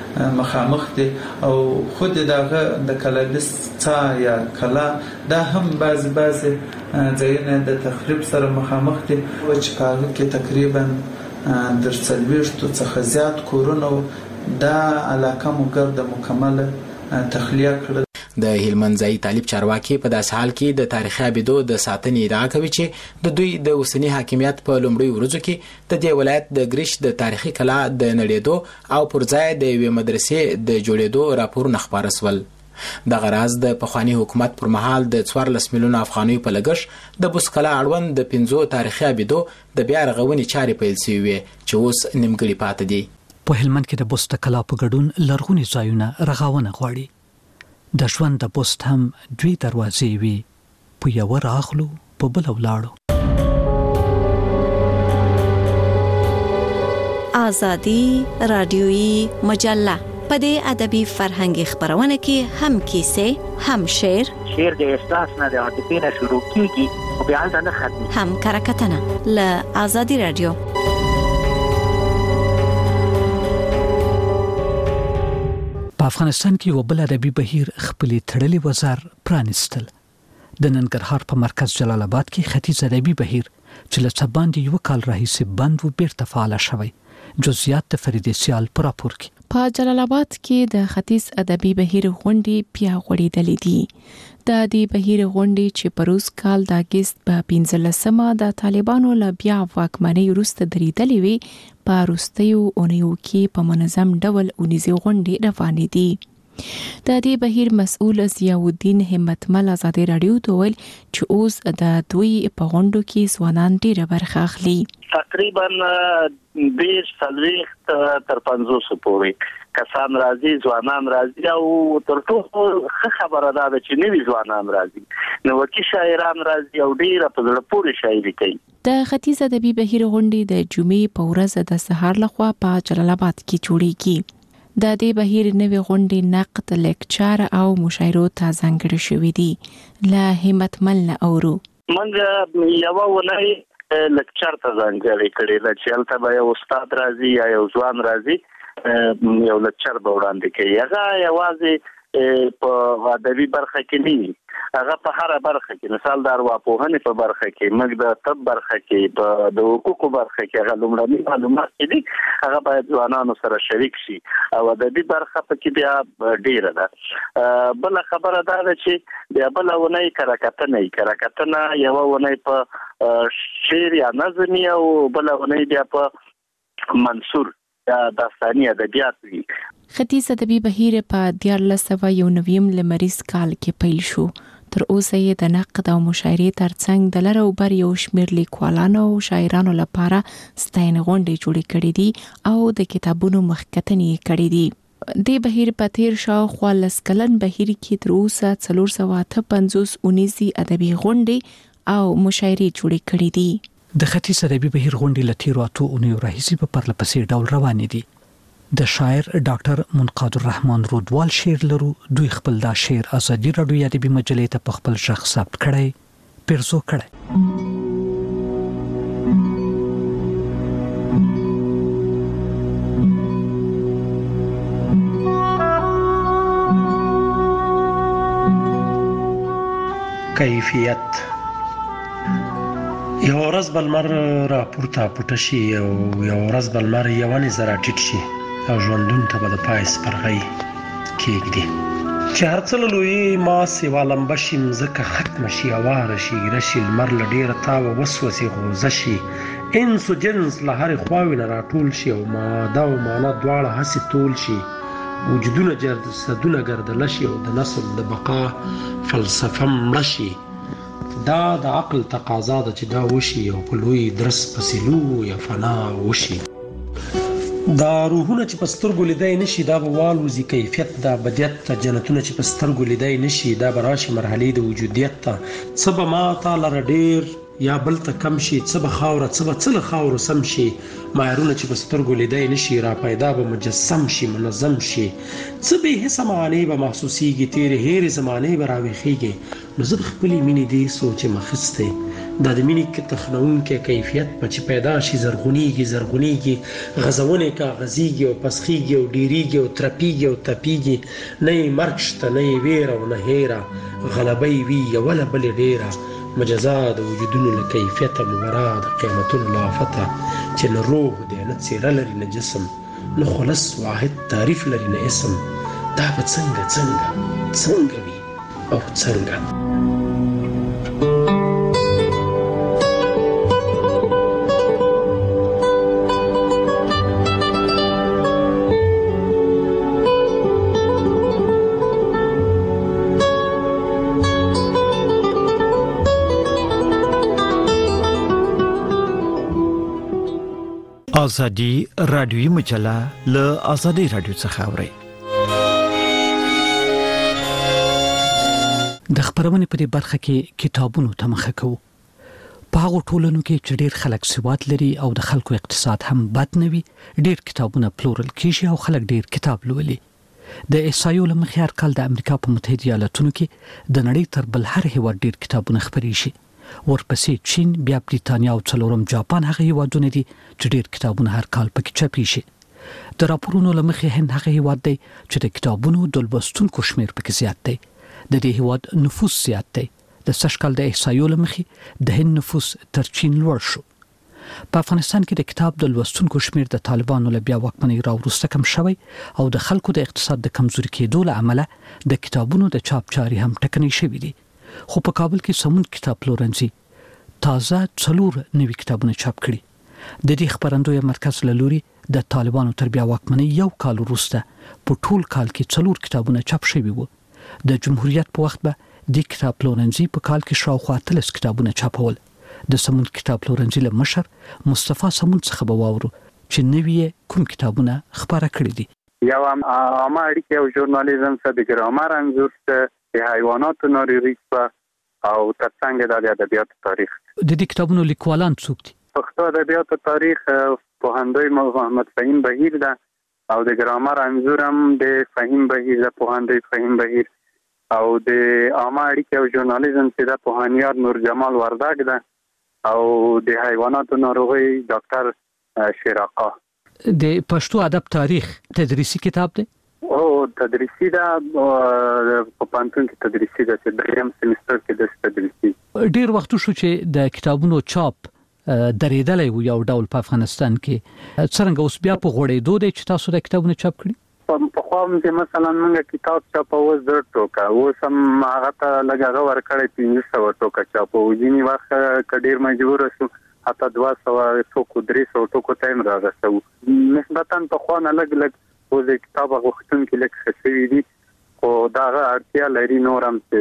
مخامخ دي او خود دغه د کلابس څا یا کلا دا هم بعض بعض ځایونه د تخریب سره مخامخ دي چې په هغه کې تقریبا در څلوېښتو څخه زیات کورونه دا علاقه مو ګرده مکمله تخلیه کړل.
د هلمند ځایي طالب چارواکي په داسې حال کې د تاریخي ابیدو د ساتنې ادعا کوي چې د دوی د اوسني حاکمیت په لومړیو ورځو کې د دې ولایت د ګریش د تاریخي کلا د نړېدو او پر ځای د یوې مدرسې د جوړېدو راپورونه خپاره سول. دغه راز د پخواني حکومت پر مهال د څوارلس میلیونه افغانیو په لګښت د بوسکلا اړوند د پنځو تاریخي ابیدو د بیا رغونې چارې پیل شوې وې چې اوس نیمګړې پاتې دي.
په هلمند کې د بست کلا په ګډون لرغوني ځایونه رغاونه غواړي. د ژوند د بست هم دوی دروازې وي، په یو راغلو په بل ولاړو.
آزادی رادیویی مجله په دې ادبي فرهنګي خبرونه کې هم کیسې، هم شعر،
شعر د احساس نه د عاطفې نه شروع کیږي او بیا نه ختمي،
هم کرکټنه له آزادی رادیو.
په افغانستان کې یو بل ادبي بهیر خپلې تړلې وزر پرانستل. د ننګرهار په مرکز جلال آباد کې ختیځ ادبي بهیر چې له څه باندې یو کال راهیسې بند و بیرته فعال شوی. جزئیات د فریدې سیال په راپور کې.
په جلال آباد کې د ختیځ ادبي بهیر غونډې پیاوړېدلې دي. د دې بهیر غونډې چې پروس کال د اگست په پنځلسمه د طالبانو له بیا واکمنۍ وروسته درېدلې وي، په وروستیو اونیو کې په منظم ډول اونیزې غونډې روانې دي. د دې بهیر مسؤل ضیاءالدین همتمل ازادي رادیو ته ویل چې اوس د دوی په غونډو کې ځوانان ډېره برخه اخلي.
تقریبا بیس څلوېښت تر پنځوس پورې کسان راځي، ځوانان راځي او تر ټولو ښه خبره ده چې نوي ځوانان راځي، نوکي شاعران راځي او ډېره په زړه پورې شاعري کوي.
د ختیځ ادبي بهیر غونډې د جمعې په ورځ د سهار لخوا په جلال آباد کې جوړیږي. د دې بهیر نوې غونډې نقد، لیکچر او مشاعرو ته ځانګړي شوي دي. له همتمل نه اورو.
موږ یوه ونۍ لیکچر ته ځانګړې کړې ده چې هلته به یو استاد راځي یا یو ځوان راځي، یو لیکچر به وړاندې کوي. هغه یوازې په ادبي برخه کې نه وي، هغه په هره برخه کې، مثال د ارواپوهنې په برخه کې، موږ د طب برخه کې، د حقوقو برخه کې هغه لومړني معلومات دي، هغه باید ځوانانو سره شریک شي او ادبي برخه پکې بیا ډیره ده. بل خبره دا ده چې بیا بل ونې کرکټنه کرکټنه یو ونې په شعر یا نظم او بل ونې بیا په منثور یا داستاني ادبیات وي.
ختیځ ادبي بهیر په دیارلس سوه یو نویم لمریز کال کې پیل شو. تر اوسه یې د نقد او مشاعرې ترڅنګ د لر او بر یو شمېر لیکوالانو او شاعرانو لپاره ستاینې غونډې جوړې کړې دي او د کتابونو مخکتنې یې کړې دي. دې بهیر په تیر شاوخوا لس کلن بهیر کې تر اوسه څلور سوه اته پنځوس اونیزې ادبي غونډې او مشاعرې جوړې کړې دي.
د ختیځ ادبي بهیر غونډې له تیرو اتو اونیو راهیسې په پرله پسې ډول روانې دي. د شاعر ډاکټر منقاد الرحمن رودوال شعر لرو. دوی خپل دا شعر ازادي رادیو ادبي مجلې ته په خپل شخص ثبت کړی، پیرزو کړی.
کیفیت. یو ورځ بلمر را پورته پټه شي او یو ورځ بلمر یوانې زره ټیټ شي او ژوندون ته به د پای سپرغۍ کېږدي چې هر څه له لویې ما سوا لمبه شي، مځکه ختمه شي، هواره شي، ایره شي، لمر له ډېره تاوه وسوسې غوزه شي، انس و جنس له هرې خواوې نه راټول شي او ماده او معنه دواړه هسې تول شي، وجودونه جسدونه ګردله شي او د نسل د بقا فلسفه مړه شي. دا د عقل تقاضا ده چې دا وشي او په لوی درس پسې لویه فنا وشي. دا روحونه چې په سترګو لیدای نشي دا به والوزي کیفیت، دا بدیت ته جنتونه چې په سترګو لیدای نشي دا به راشي مرحلې د وجودیت ته. څه به ما تا لره ډېر یا بل ته کم شي، څه به خاوره څه به څه له خاورو سم شي، معیارونه چې په سترګو لیدای نشي را پیدا به مجسم شي، منظم شي، څه به حسه معانې به محسوسیږي، تیرې هېرې زمانې به راویښیږي. نو زه د خپلې مینې دې سوچ مخستی دا د مینې تخنونکی کیفیت په چې پیدا شي زرغونیږي زرغونیږي، غزونې کاغذیږي او پسخیږي او ډیریږي او ترپیږي او تپیږي، نه یې مرګ شته نه یې ویره او نه هیره، غلبه یې وي یوله بلې ډیره، مجزا د وجودونو له کیفیته مبرا د قیامتونو له آفته چې نه روح دی نه څېره لري نه جسم نه خلص واحد تعریف لري نه اسم دا به څنګه څنګه څنګه وي او څنګه
ازادي رادیوي مجله له ازادي رادیو څخه اوري.
د خبرونې په دې برخه کې کتابونو ته مخه کوو. په هغو ټولنو کې چې ډېر خلک سواد لري او د خلکو اقتصاد هم بد نه وي، ډېر کتابونه پلورل کېږي او خلک ډېر کتاب لولي. د احصایو له مخې هر کال د امریکا په متحده ایالاتونو کې د نړۍ تر بل هر هېواد ډېر کتابونه خپرې شي. ورپسې چین، بیا بریتانیا او څلورم جاپان هغه هېوادونه دي چې ډېر کتابونه هر کال پکې چاپي شي. د راپورونو له مخې هند هغه هېواد دی چې د کتابونو د لوستونکو شمېر پکې زیات دی. د دې هېواد نفوس زیات دی. د سږ کال د احصایو له مخې د هند نفوس تر چین لوړ شو. په افغانستان کې د کتاب د لوستونکو شمېر د طالبانو له بیا واکمنۍ راوروسته کم شوی او د خلکو د اقتصاد د کمزوري کېدو له امله د کتابونو د چاپ چارې هم ټکنۍ شوې دي. خو په کابل کې سمون کتاب پلورنځي تازه څلور نوي کتابونه چاپ کړي. د دې خبرندوی مرکز له لوري د طالبانو تر بیا واکمنۍ یو کال وروسته په ټول کال کې څلور کتابونه چاپ شوي وو. د جمهوریت په وخت به د کتاب پلورنځي په کال کې شاوخوا اتلس کتابونه چاپول. د سمون کتاب پلورنځي له مشر مصطفی سمون څخه به واورو چې نوي کوم کتابونه خبره کړي دي.
یو عامه اړیکې او ژورنالیزم څخه د ګرامر انځور څخه د حیواناتو ناروغي او ترڅنګ د ادبیاتو تاریخ.
د دې کتابونو لیکوالان څوک دي؟
پښتو ادبیاتو تاریخ پوهندوی محمد فهیم بهیر ده او د ګرامر انځور هم د فهیم بهیر ده، پوهندوی فهیم بهیر. او د عامه اړیکې او ژورنالیزم چې ده پوهنیار نور جمال وردګ ده او د حیواناتو ناروغي ډاکټر شیراقا.
د پښتو ادب تاریخ تدریسي کتاب دی؟
او تدریسي ده، په پانتون کې تدریسي ده چې دریم سیمستر کې د تدریسي.
ډیر وخت شو چې د کتابونو چاپ درېدلې و یو ډول په افغانستان کې. څنګه اوس بیا په غوړېدو دی چې تاسو د کتابونو چاپ کړي؟
په خو چې مثلا موږ کتاب چاپو زر ټوکا اوس هم هغه ته لګا ورکړې پنځه سوه ټوکا چاپو ځینی وخت کډیر مجبور شو حتی دوه سوه ټوکو درې سوه ټوکو تایم راغستو. نسبتا په خو نه لګ لګ او د کتاب غوښتونکو لیک خسوي دي او دا اړتیا لري نورم چې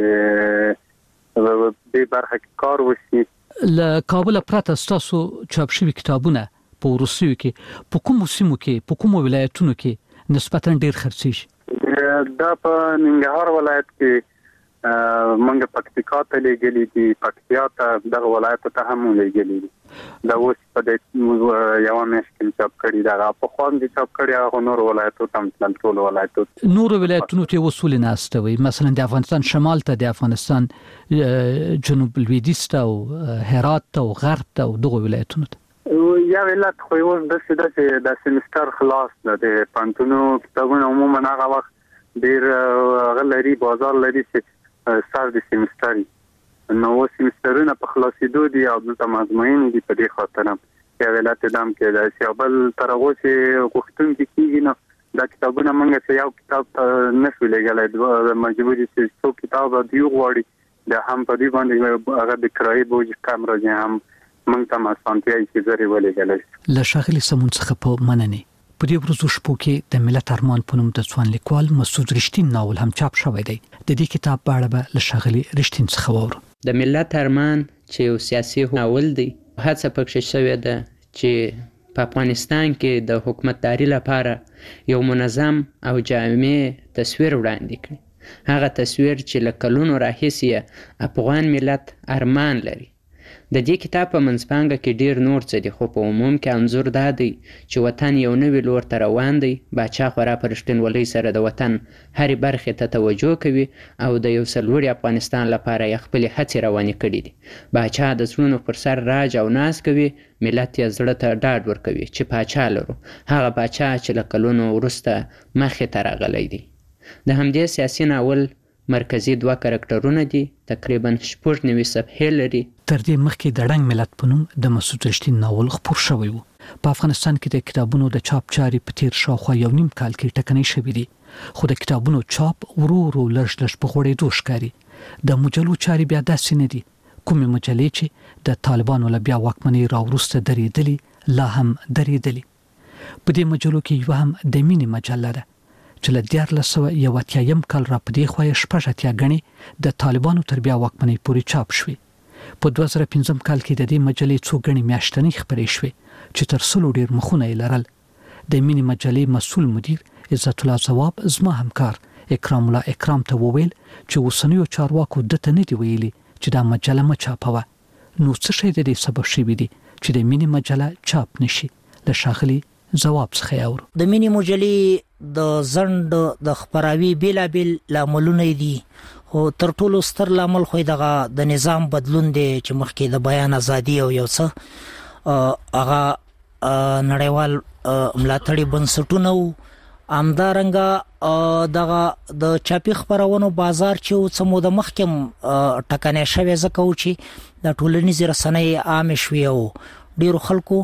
د برخه کار وشي.
ل کابل پرته تاسو چاپ شوی کتابونه په روسیو کې په کومو سیمو کې په کومو ولایتونو کې نسبتا ډیر خرڅیږي؟
دا په ننګرهار ولایت کې منګ پکتیکا ته لګلې دي، پکتیا ته دغه ولایت ته هم لګلې دي. دا اوس په دې یو مشکل چاپ کړي دا په خوان دي چاپ کړي هغه نور ولایتو تم ټول ولایتو
نور ولایتونو ته وصول نه استوي. مثلا د افغانستان شمال ته د افغانستان جنوب لویدیځ ته او هرات ته او غرب ته او دغه ولایتونو ته
یا ولایت خو یو د سیده د سیمستر خلاص نه د پانتونو کتابونه عموما هغه وخت ډیر غلري بازار لري چې سر د سیمستر نو سیمسترونه په خلاصېدو دي او د مضمون دي. په دې خاطر یا ولایت دام کې د سیابل ترغه چې غوښتونکي کیږي نو دا کتابونه موږ چې یو کتاب نشو لګلای مجبوري چې څو کتاب دی غواړي د هم په دې باندې هغه د کرایې بوج کم راځي هم موږ ته ماسانتیا چې زری ولګلای.
له شاغلي سمون څخه په مننه په دې ورځو شپو کې د ملت ارمان په نوم د ځوان لیکوال مسعود رښتین ناول هم چاپ شوی دی. د دې کتاب په اړه به له شاغلي رښتین څخه واورو.
د ملت ارمان چې یو سیاسي ناول دی، هڅه پکې شوې ده چې په افغانستان کې د حکومتداري لپاره یو منظم او جامع تصویر وړاندې کړي. هغه تصویر چې له کلونو راهیسې افغان ملت ارمان لري. د دې کتاب په منځپانګه کې ډیر نور څه دي، خو په عموم کې انځور دا دی چې وطن یو نوی لور ته روان دی. باچا خورا په رښتینولۍ سره د وطن هرې برخې ته توجه کوي او د یو سرلوړي افغانستان لپاره یې خپلې هڅې روانې کړي دي. باچا د زړونو پر سر راج او ناز کوي، ملت یې زړه ته ډاډ ورکوي چې باچا لرو، هغه باچا چې له کلونو وروسته مخې ته راغلی دی. د همدې سیاسي ناول مرکزی دوه کرکټرونه دي، تقریبا شپږ نوي صفحې لري.
تر دې مخکې د ډنګ ملت په نوم د مسعود رشتین ناول خپور شوی و. په افغانستان کې د کتابونو د چاپ چارې په تیر شاوخوا یو نیم کال کې ټکنۍ شوې دي، خو د کتابونو چاپ ورو ورو لږ لږ په غوړېدو ښکاري. د مجلو چارې بیا داسې نه دي. کومې مجلې چې د طالبانو له بیا واکمنۍ راوروسته درېدلې لا هم درېدلې. په دې مجلو کې یو هم د مینې مجله ده چې له دیارلس سوه یو اتیایم کال را په دې خوا یې شپږ اتیا ګڼې د طالبانو تر بیا واکمنۍ پورې چاپ شوې. په دوه زره پنځم کال کې د دې مجلې څو ګڼې میاشتنۍ خپرې شوې چې تر سلو ډېر مخونه یې لرل. د مینې مجلې مسؤل مدیر عزت الله ځواب زما همکار اکرام الله اکرام ته وویل چې اوسنیو چارواکو دته نه دی ویلي چې دا مجله مه چاپوه. نو څه شی د دې سبب شوی دی چې د مینې مجله چاپ نشي؟ له ښاغلي ځواب څخه اورو.
د مینې مجلې د ځنډ د خپراوي بیلابیل لاملونه دي، خو تر ټولو ستر لامل خو دغه د نظام بدلون دی چې مخکې د بیان ازادي او یو څه هغه نړیوال ملاتړي بنسټونه وو. همدارنګه دغه د چاپي خپرونو بازار چې څه موده مخکې ټکنی شوی ځکه و چې د ټولنیزې رسنۍ عامې شوې او ډېرو خلکو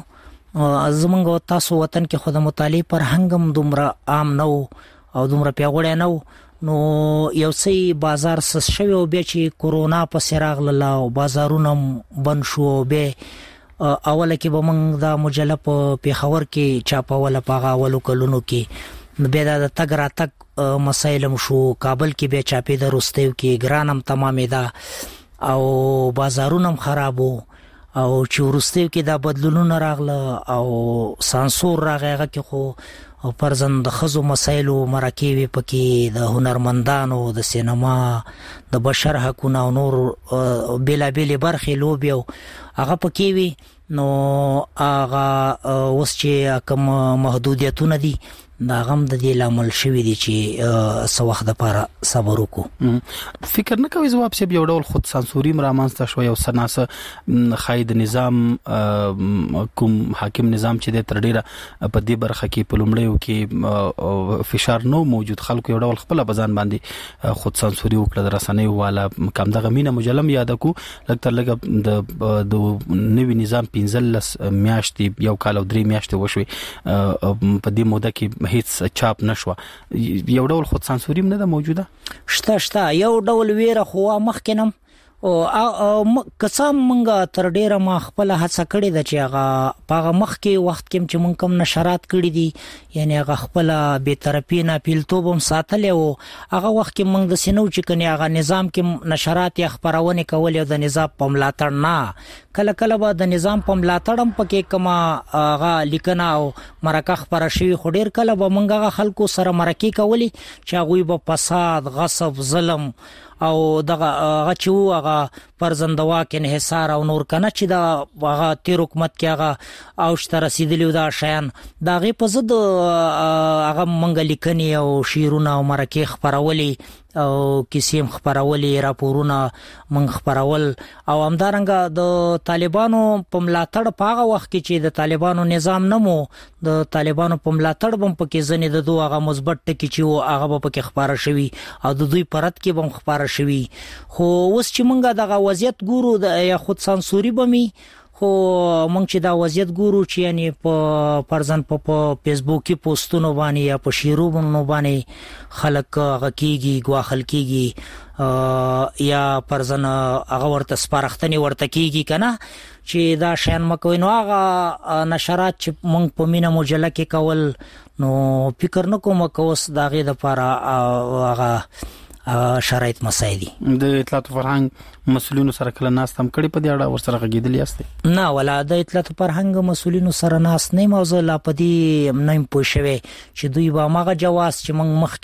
زمونږ تاسو وطن کې خو د مطالعې فرهنګ هم دومره عام نه و او دومره پیاوړی نه و، نو یو څه بازار سس شوی او بیا چې کورونا پسې راغله او بازارونه بند شو او بیا اوله کې به موږ دا مجله په پېښور کې چاپوله په هغه اولو کلونو کې، بیا د تګ راتګ مسایل هم شو، کابل کې بیا چاپېده، روستیو کې ګران هم تمامېده او بازارونه هم خراب وو. او چې وروستیو کې دا بدلونونه راغله او سانسور راغی، هغه کې خو پرځن د ښځو مسایلو مرکې وې پکې، د هنرمندانو، د سینما، د بشر حقونه او نور بېلابېلې برخې لوبې او هغه پکې وي. نو هغه اوس چې کوم محدودیتونه دي دا غم د دې لامل شوی دی چې څه وخت لپاره صبر وکړو.
فکر نه کوي ځواب چې یو ډول خود سانسوري رامنځته شوی او سناسه خاید نظام کوم حاکم نظام چې د تر ډیره په دې برخه کې په لومړیو کې فشار نو موجود، خلکو یو ډول خپل بزان باندې خود سانسوري وکړه د رسنۍ والا کم دغه مینه مجلم یاد کو لکه لکه د نوی نظام پنځلس میاشتې یو کال او درې میاشتې وشوي په دې موده کې هیڅ چاپ نشو، یو ډول خود سانسوري نه ده موجوده.
شته شته یو ډول ویره خو مخکنم او قسم مونږه تر ډیره ما خپل هڅه کړې ده چې هغه په مخ کې وخت کې چې مونږ کوم نشرات کړې دي یعنی هغه خپل به طرفي نه پیلتوب هم ساتلې او هغه وخت کې مونږ د سينو چې کني هغه نظام کې نشرات یا خبرونه کول او د نظام په ملاتړ نه کله کله به د نظام په ملاتړ هم پکې کما هغه لیکنه او مرکه خبره شوی خو ډیر کله به مونږ هغه خلکو سره مرکه کولی چې هغه به فساد، غصب، ظلم او دغه هغه چې هغه پرزندوا کې انحصار او نور کنه چې دا هغه تیر حکومت کې هغه او شته رسیدلی دا شیان دا غي په زد هغه منګ لیکنی او شیرونه او مرکه خبرولي او کیسیم خبرولي راپورونه منګ خبرول او همدارنګه د طالبانو په ملاتړ په هغه وخت کې چې د طالبانو نظام نمو د طالبانو په ملاتړ بم پکې ځنې د دوه هغه مثبت ټکی چې هغه پکې خبره شوی او د دوی پرد کې بم خبره شوی. خو اوس چې مونږه دغه وضعیت ګورو د یا خود سانسوري بمي خو مونږ چې دا وضعیت ګورو چې یعنی په پرزن په فیسبوک کې پوسټونو باندې یا په شیروونو باندې خلک غکیږي غواخل کیږي یا پرزن هغه ورته سپارښتنې ورته کیږي کنه چې دا شین مکوي نو هغه نشرات چې مونږ په مینا مجله کې کول نو فکر نکوم کوس داغه د لپاره هغه شرایط مسایدي
د اطلاعات فرهنګ مسولینو سره کله ناس تم کړي په دې اړه ور سره غږیدل یاست؟
نه ولا د اطلاعات فرهنګ مسولینو سره ناس نه موضوع لا پدې نه پوښوي چې دوی به ماغه جواز چې موږ مخ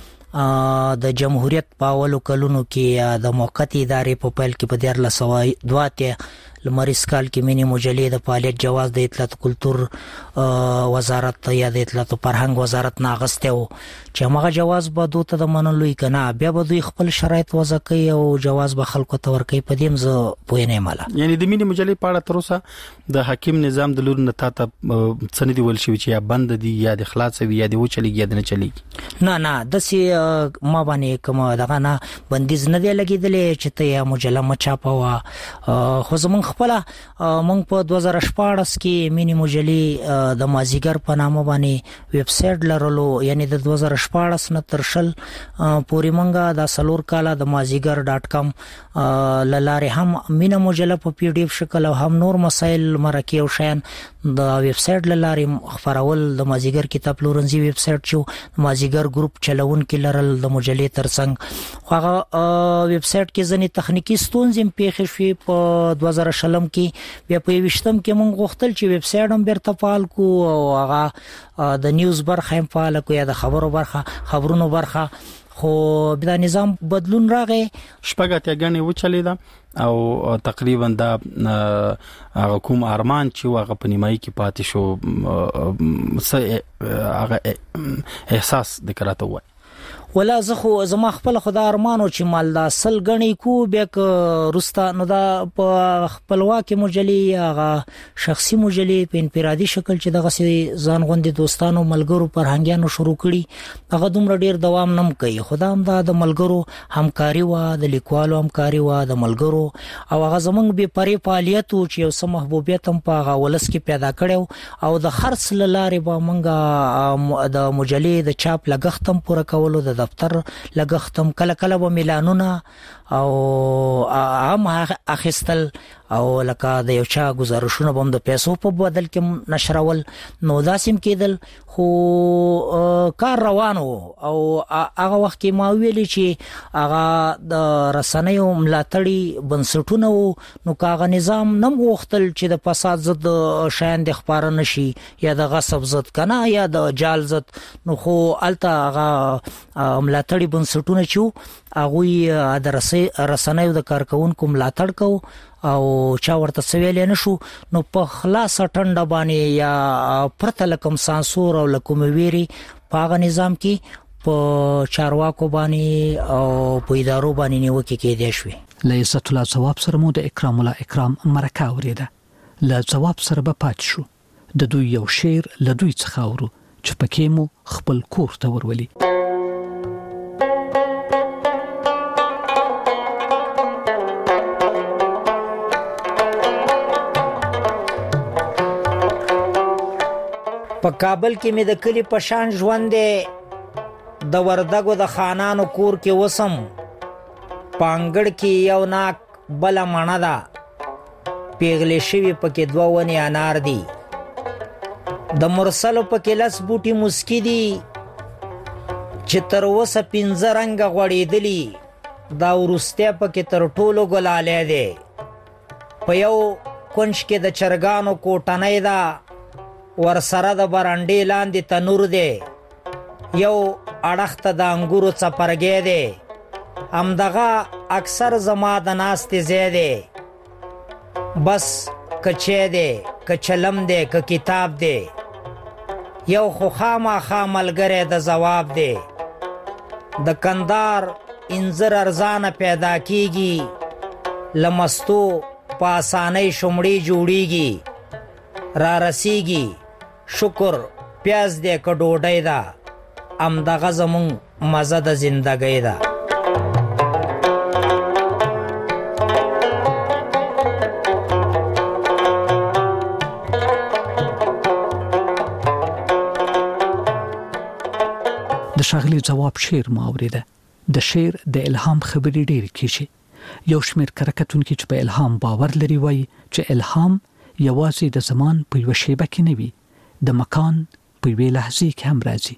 کې د جمهوریت په اولو کلونو کې د موقتی ادارې په پیل کې په ډیر لسوي دواته لمریز کال کې مینی مجلې د فعالیت جواز د اطلاعات کلتور وزارت یا د اطلاعات فرهنګ وزارت ناغسته او چې هغه جواز به دوی ته منلوي کنه بیا به دوی خپل شرایط وضع کوي او جواز به خلکو ته ورکوي په دې مزه پوه نه مالا.
یعنی د مینی مجلې په اړه تر اوسه د حاکم نظام د لور نه تا ته سندي ول شي چې یا بند دي یا د خلاص وي یا د و چلیږي یا د نه چلیږي.
نه نه د سي ما باندې کوم دغه نه بندیز نه دی لګیدلې چې ته یا مجله مچاپوا خو زمون خپل مونږ په دوه زره شپاړس کې مینی مجلې د مازیګر په نامه باندې ویب سټ لرلو یعنی د دوه زره شپاړس نه تر شل پورې مونږه د سلور کاله د مازیګر ډاټ کام لاره هم مینه مجله په پی ډی اف شکل او هم نور مسائل مرکه او شین د ویب سټ لاره خبرول د مازیګر کتاب لورنزي ویب سټ چې مازیګر ګروپ چلون کې لرل د مجلې ترڅنګ هغه ویب سټ کې ځنې تخنیکی ستونزې پیښې شوې په دوه زره شلم کې بیا په وشتم کې مونږ غوښتل چې ویب سټ هم بیرته فعال کو او هغه د نیوز برخه هم فعال کو یا د خبرو برخه خبرونو برخه خو بیا نظام بدلون راغی
شپږ اتیا غنې و چلیدا او تقریبا دا هغه کوم ارمان چې هغه په نیمایي کې پاتې شو هغه احساس د کراته وای
ولا زه خو زما خپل خدای ارمانو چې مال دا سل غنی کو بیا ک رستا نو دا په خپلواکي مجلې هغه شخصي مجلې په انفرادي شکل چې دغه سي ځان غوندي دوستانو ملګرو فرهنګیانو شروع کړي هغه دومره ډیر دوام نم کوي خدای هم دا د ملګرو همکاري وا د لیکوالو همکاري وا د ملګرو او هغه زمونږ به پرې فعالیت او چې یو سم محبوبیت هم په هغه ولس کې پیدا کړو او د خرڅ لارې به مونږه د مجلې د چاپ لګښت هم پوره کولو د دفتر لګښتم کله کله به ميلانونه او عام اخستل او لکه د یو چا گزارشونه بم د پیسو په بدل کې نشرول نو داسیم کېدل خو کار روانو او هغه وخت کې ما ویلي چې هغه د رسنیو ملاتړي بنسټونه نو کاغه نظام نم غوښتل چې د فساد ضد شاین د خبره نشي یا د غصب ضد کنه یا د جال ضد نو خو الته هغه ملاتړي بنسټونه چې هغه د رسنیو د کارکونکو ملاتړ کو او چا ورته سویل نه شو نو په خلاص ټنډه باندې یا پرته لکم سانسور او لکم ویری په نظام کې په چارواکو باندې او په ادارو باندې نیوکه کې دي شوې
له عزت الله ثواب سره مو د اکرام الله اکرام مرکه اوریده له ثواب سره به پات شو د دوی یو شعر له دوی څخه اورو چې پکې مو خپل کور ته ورولي
په کابل کې مې د کلی په شان ژوند دی د وردګو د خانانو کور کې وسم پانګړ کې یو ناک بل مڼه ده پیغلې شوی پکې دوه ونې انار دي د مرسلو پکې لس بوټي مسکی دي چې تر اوسه پنځه رنګه غوړېدلي دا وروستی پکې تر ټولو ګلالی دی په یو کونج کې د چرګانو کوټنۍ ده ورسره د برانډې لاندې تنور دی یو اړخته د انګورو څپرګی دی همدغه اکثر زما د ناستې ځای دی بس که چی دی که چلم دی که کتاب دی یو خو خامخا ملګری د ځواب دی د کندار انځر ارزانه پیدا کیږي له مستو په اسانۍ شمړې جوړیږي را رسیږي شکر پیاز دې که ډوډۍ ده همدغه زمونږ مزه د زندګۍ ده
د ښاغلي ځواب شعر مو اوریده د شعر د الهام خبرې ډېرې کیږي یو شمېر کره کتونکي چې په الهام باور لري وایي چې الهام یوازې د زمان په یوه شیبه کې نه وي د مکان په یوې لحظې کې هم راځي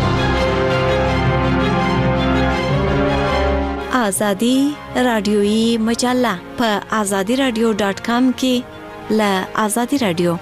آزادی رادیویی مجله په آزادی رادیو ډاټ کام کې له آزادی رادیو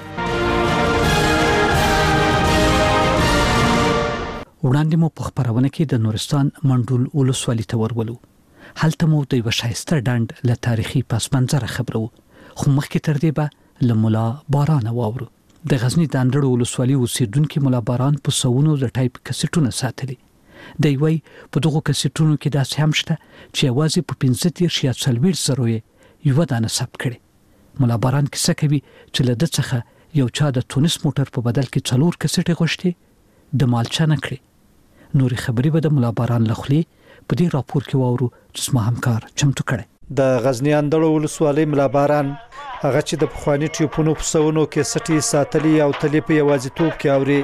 وړاندې مو په خبرونه کې د نورستان منډول ولسوالۍ ته ورولو هلته مو د یو شایسته ډنډ له تاریخي پس منظره خبرو خو مخکې تر دې به له مولا باران واورو. د غزنی د اندړو ولسوالۍ اوسیدونکو مولا باران په سونو د ټایپ کسټونه ساتلي. دی وی په دغه کسټونو کې داسې هم شته چې یوازې په پنځه دېرش یا څلوېښت زرو یې یوه دانه ثبت کړي. مولا باران کیسه کوي چې له ده څخه یو چا د تونس موټر په بدل کې څلور کسټې غوښتې د مالچه نه کړي. نورې خبرې به د مولا باران له خولې په دې راپور کې واورو چې زما همکار چمتو کړی.
د غزنی اندړو ولسوالۍ مولا باران هغه چې د پخواني ټیپونو په سونو کې سټي ساتلي او تلې په یوازیتوب کې اوري.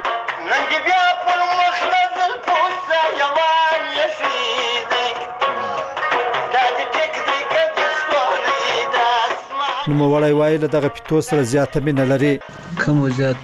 نوموړی وایي له دغه پیتو سره زیاته مینه لري.
کم و زیات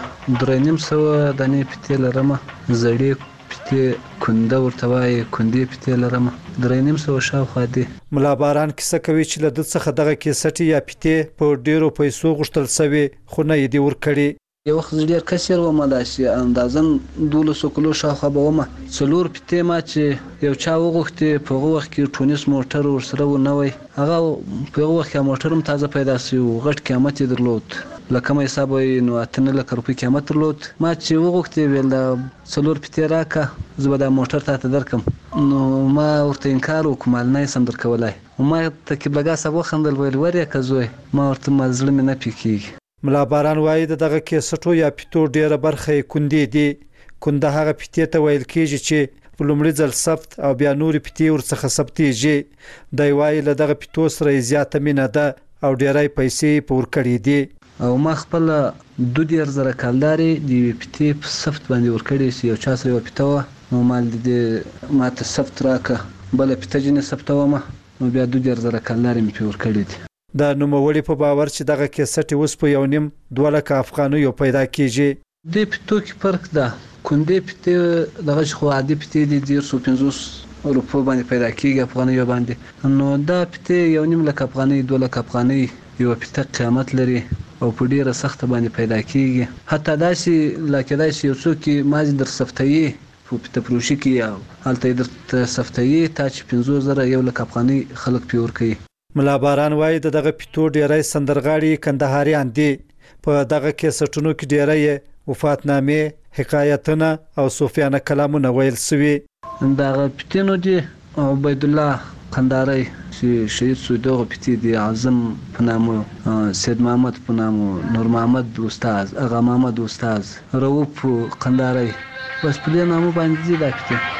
درې نیم سوه دانې پیتې لرمه، زړې پیتې کنده ورته وایي، کندې پیتې لرمه، درې نیم سوه شاوخوا دي.
مولا باران کیسه کوي چې له ده څخه دغه کیسټې یا پیتې په ډېرو پیسو غوښتل سوي خو نه یې دي ورکړي.
یو وخت زه ډېر کسر وم، داسې اندازن دولسو کلو شاوخوا به ومه. څلور پیتې ما چې یو چا وغوښتې په هغه وخت کې ټونس موټر ورسره و نوی، هغه په هغه وخت کې موټر هم تازه پیدا سوی و، غټ قیمت یې درلود، له کومه حساب یې نو اته نه لکه روپۍ قیمت درلود. ما چې وغوښتې ویل د څلور پیتې راکړه زه به دا موټر تاته درکړم، نو ما ورته انکار وکړ، مال نه یې سم درکولی. ما ته قبلګاه صاحب وخندل، ویل ور یې که زوی، ما ورته ما زړه مې نه پې کېږي.
مولا باران وایي د دغه کیسټو یا پیتو ډیره برخه یې کندې دي. کنده هغه پیتې ته ویل کېږي چې په لومړي ځل ثبت او بیا نورې پیتې ورڅخه ثبتېږي. دی وایي له دغه پیتو سره یې زیاته مینه ده او ډیری پیسې یې په ورکړې دي.
او ما خپله دوه دېرش زره کالدارې د یوې پیتې په ثبت باندې ورکړې چې یو چا سره یوه پیته وه، نو مال د دې ما ته ثبت راکړه، بله پیته ځینې ثبتومه، نو بیا دوه دېرش زره کالدارې مې پرې ورکړې دي.
د نوموړي په باور چې دغه کیسټې اوس په یو نیم دوه لکه افغانیو پیدا کېږي.
دې پیتو کې فرق ده، کندې پیتې دغه چې خو عادي پیتې دي دېرش او پنځوس روپو باندې پیدا کېږي افغانیو باندې، نو دا پیتې یو نیم لکه افغانۍ دوه لکه افغانۍ یوه پیته قیمت لري او په ډېره سخته باندې پیدا کېږي. حتی داسې لا کېدای شي یو څوک یې مازې در صفتوي په پیته فروشي کې، او هلته یې درته صفتوي تا چې پنځوس زره یو لک افغانۍ خلک پرې ورکوي.
مولا باران وایي د دغه پیتو ډیری سندرغاړي کندهاریان دي. په دغه کیسټونو کې ډیری وفاتنامې، حکایتونه او صوفیانه کلامونه ویل سوي.
دغه پیتې نو دي عبید الله قندهاری چې شهید شوی، دغه پیتې دي اعظم په نامه، سید محمد په نامه، نور محمد استاز، اغا محمد استاز، رؤوف قندهاری، بس په دې نامو باندې دي دا پیتې.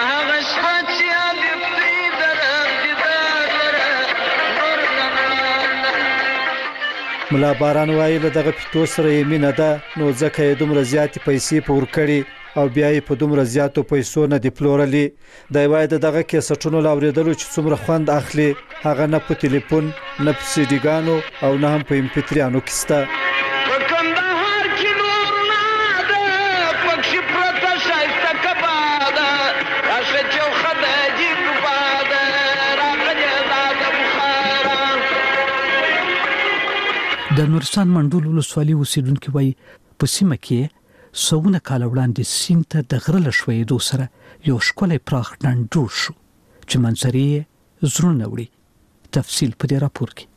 مولا باران وایي له دغه پیتو سره یې مینه ده، نو ځکه یې دومره زیاتې پیسې په ورکړي او بیا یې په دومره زیاتو پیسو نه دي پلورلي. دی وایي د دغه کیسټونو له اورېدلو چې څومره خوند اخلي، هغه نه په تلیفون، نه په سیډیګانو او نه هم په امپیتریانو کې شته.
د نورستان منډول ولسوالۍ اوسیدونکو وایي په سیمه کې سونه کال وړاندې سیند ته د غره له ښویېدو سره یو ښکلی پراخ ډنډ جوړ شو چې منظرې یې زړونه وړي. تفصیل په دې راپور کې.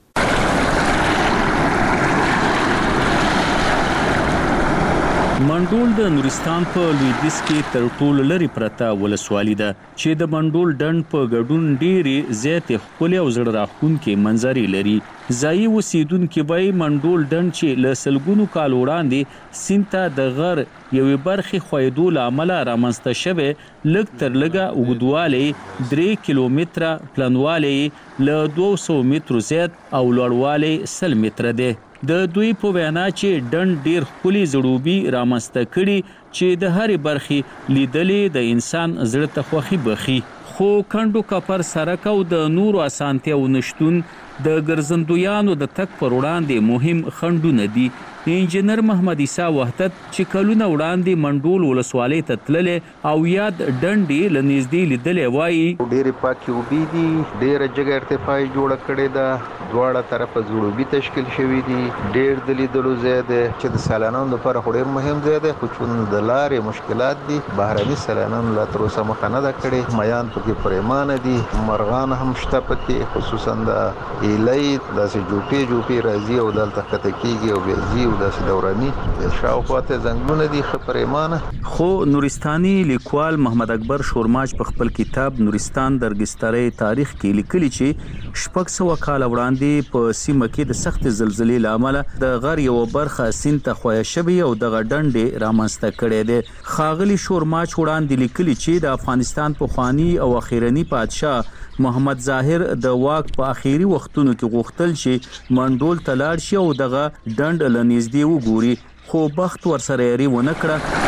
منډول د نورستان په لویدیځ کې تر ټولو لرې پرته ولسوالي ده چې د منډول ډنډ په ګډون ډېرې زیاتې ښکلې او زړه راښکونکې منظرې لري. ځایي اوسیدونکي وایي منډول ډنډ چې له سلګونو کال وړاندې سیند ته د غر یوې برخې ښویېدو له امله رامنځته شوی لږ تر لږه اوږدوالی درې کیلومتره، پلنوالی له دوه سوه مترو زیات او لوړوالی سل متره دی. د دوی په وینا چې ډنډ ډیر ښکلي زړوبي رامنځته کړي چې د هرې برخې لیدلې د انسان زړه ته خوښي بخي. خو کنډو کپر سرک او د نورو اسانتیاو نشتون د ګرځندویانو د تګ پر وړاندې مهم خنډونه دي. انجینر محمد عیسی وحدت چې کلونه وړاندې منډول ولسوالۍ ته تللی او یاد ډنډ یې له نږدې لیدلی وایي
ډېرې پاکې اوبه دي، ډېره جګه ارتفاع جوړه کړې ده، دواړه طرفه ځړوبي تشکیل شوي دي، ډېر د لیدلو ځای دی چې د سیلانانو لپاره خو ډېر مهم ځای دی، خو چون د لارې مشکلات دي بهرني سیلانانو لا تر اوسه مخه نه ده کړې. میان پکې پریمانه دي، مرغان هم شته پکې، خصوصا د ریلۍ داسې جوپې جوپې راځي او دلته کته کیږي او بیا ځي او داسې دوراني شاوخوا ته ځنګلونه دي ښه پریمانه.
خو نورستاني لیکوال محمد اکبر شورماج په خپل کتاب نورستان درګسترې تاریخ کې لیکلي چې شپږ سوه کال وړاندې په سیمه کې د سخت زلزلې لامل د غر یو برخه سیند ته خویا شوی او دغه ډنډې رامنځته کړي دي. خاغلی شورماج وړاندې لیکلي چې د افغانستان په خوانی او اخیرنی پادشاه محمد ظاهر د واک په اخیری وختونو کې غوښتل چې منډول تلاړ شي او دغه ډنډ لنیزدې وګوري، خو بخت ورسره یې ونه کړه.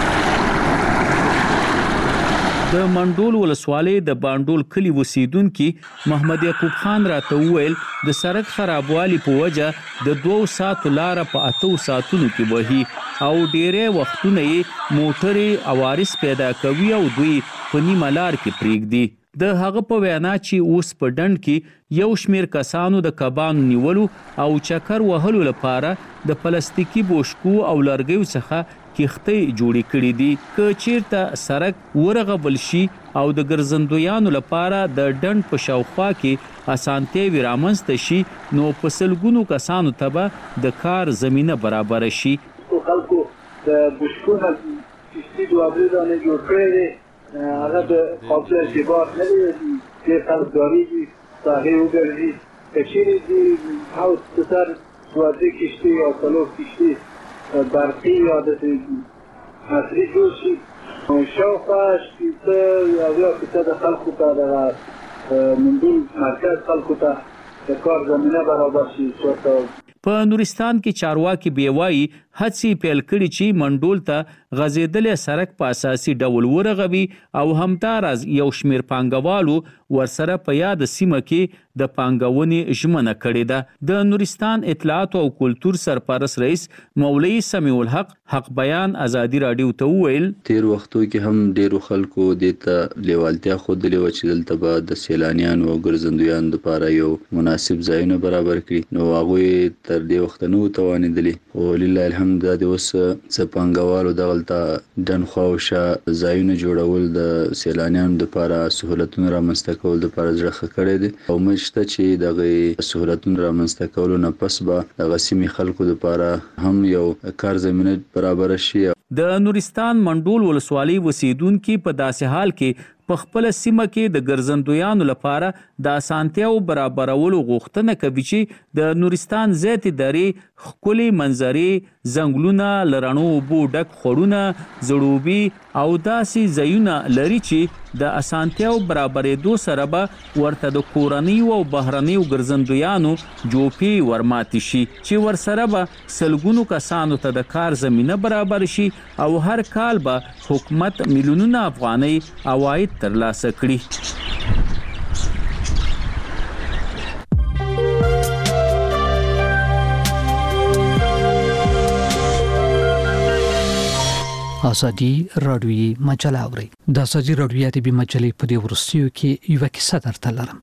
د منډول ولسوالۍ د باندول کلی اوسیدونکي محمد یعقوب خان راته وویل د سړک خرابوالي په وجه د دوو ساعتو لاره په اتو ساعتونو کې وهي او ډېری وختونه یې موټرې عوارض پیدا کوي او دوی په نیمه لار کې پرېږدي. د هغه په وینا چې اوس په ډنډ کې یو شمیر کسانو د کبانو نیولو او چکر وهلو لپاره د پلاستیکي بوشکو او لرګیو څخه کښتۍ جوړې کړې دي. که چیرته سړک ورغبل شي او د ګرځندویانو لپاره د ډنډ په شاوخوا کې اسانتیاوې رامنځته شي نو په سلګونو کسانو ته به د کار زمینه برابر شي.
خلکو د بوشکو نه کښتۍ دوابلې جوړ کړې دي، هغه د قابل ارتباط نه دي چې خلک ډارېږي ساحې وګرځي. که چیرې دي حوض په سر دوه کښتۍ او څلور کښتۍ برقي یا داسې عصري جوړ شي، شاوخوا شپېته اویا فیصده خلکو ته دغه منډول مرکز خلکو ته د کار زمینه برابر شي.
په نورستان کې چارواکي بیوایي هڅې پیل کړي چې منډول ته غځېدلی سړک په اساسي ډول ورغوي او همداراز یو شمیر پانګوالو ورسره په یاد سیمه کې د پانګونې ژمنه کړې ده. د نورستان اطلاعات او کلتور سرپرست رئیس مولوي سمیع الحق حق بیان ازادي راډیو ته وویل
تیر وختو کې هم ډیرو خلکو دته لیوالتیا ښودلې وه چې دلته به د سیلانیانو او ګرځندویانو لپاره یو مناسب ځایونه برابر کړي، نو هغوی تر دې وخته نه وو توانېدلي. خو لله الحمد دا د اوس څه پانګوالو دغلته ډن خوا او شا ځایونه جوړول د سیلانیانو لپاره سهولتونه رامنځته کول لپاره زړه ښه کړی دی او امید شته چې دغه سهولتونه رامنځته کولو نه پس به دغه سیمې خلکو لپاره هم یو کار زمینه برابر شي.
د نورستان منډول ولسوالۍ اوسیدونکي په داسې حال کې په خپل سیمه کې د ګرځندویانو لپاره د اسانتیاو برابرولو غوښتنه کوي چې د نورستان زیاتې درې ښکلې منظرې، ځنګلونه، له رڼو اوبو ډک خوړونه، زړوبي او داسې ځایونه لري چې د اسانتیاو برابرېدو سره به ورته د کورنیو او بهرنیو ګرځندویانو جوپې ورماتې شي چې ورسره به سلګونو کسانو ته د کار زمینه برابر شي او هر کال به حکومت میلیونونه افغانۍ عواید ترلاسه کړي.
ازادي راډیوي مجله اوري. د ازادي راډیو ادبي مجلې په دې ورستیو کې یو کیسه درته لرم.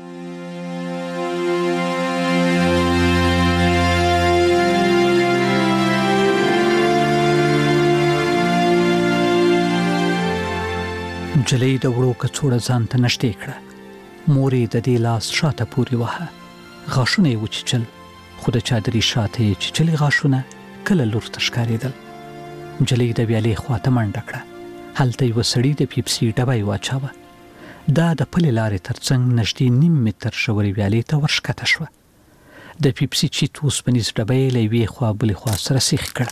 جلې د وړو کڅوړه ځان ته نشته کړه، مورې د دې لاس شاته پوري وه، غاښونه یې وچیچل، خو د چادري شاته یې چیچلي غاښونه کله لور ته ښکارېدل. جلۍ د ویالې خواته منډه کړه، هلته یوه سړي د پیپسي ډبی واچاوه. دا د پلې لارې تر څنګ نږدې نیم متر ژورې ویالې ته ورښکته شوه. د پیپسي چیت اوسپنیز ډبی یې له یوې خوا بلې خوا سره سیخ کړه.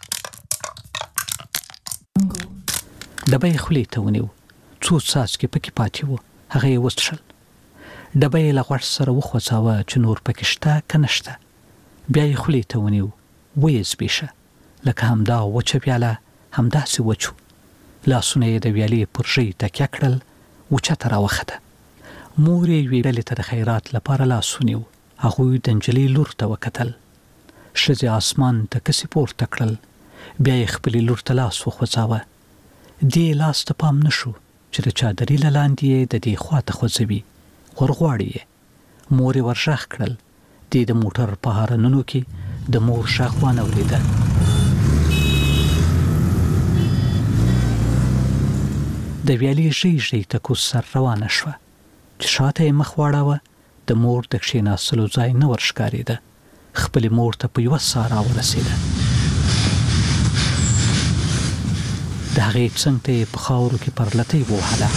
ډبی یې خولې ته ونیو، څو څاڅکي پکې پاتې وو، هغه یې وڅښل. ډبی یې له غوږ سره وخوځاوه چې نور پکې شته که نشته. بیا یې خولې ته ونیو، ویې زبېښه، لکه همدا وچه ویاله همداسې وچو. لاسونه یې د ویالې پر ژۍ تکیه کړل، اوچته راوخته. مور یې یوې ډلې ته د خیرات لپاره لاس ونیو. هغوی د نجلۍ لور ته وکتل. ښځې اسمان ته کسې پورته کړل، بیا یې خپلې لور ته لاس وخوځاوه. دې لاس ته پام نه شو چې د چادري له لاندې یې د دې خوا ته خوځوي، ورغواړي یې. مور یې ورغږ کړل. دې د موټر په هارنونو کې د مور غږ وانه اورېده. د ویالې ژۍ ژۍ ته کوز سر روانه شوه چې شاته یې مخ واړاوه. د مور د کښېناستلو ځای نه ورښکارېده. خپلې مور ته په یوه ساه راورسېده. د هغې څنګ ته یې په خاورو کې پرلتۍ ووهله.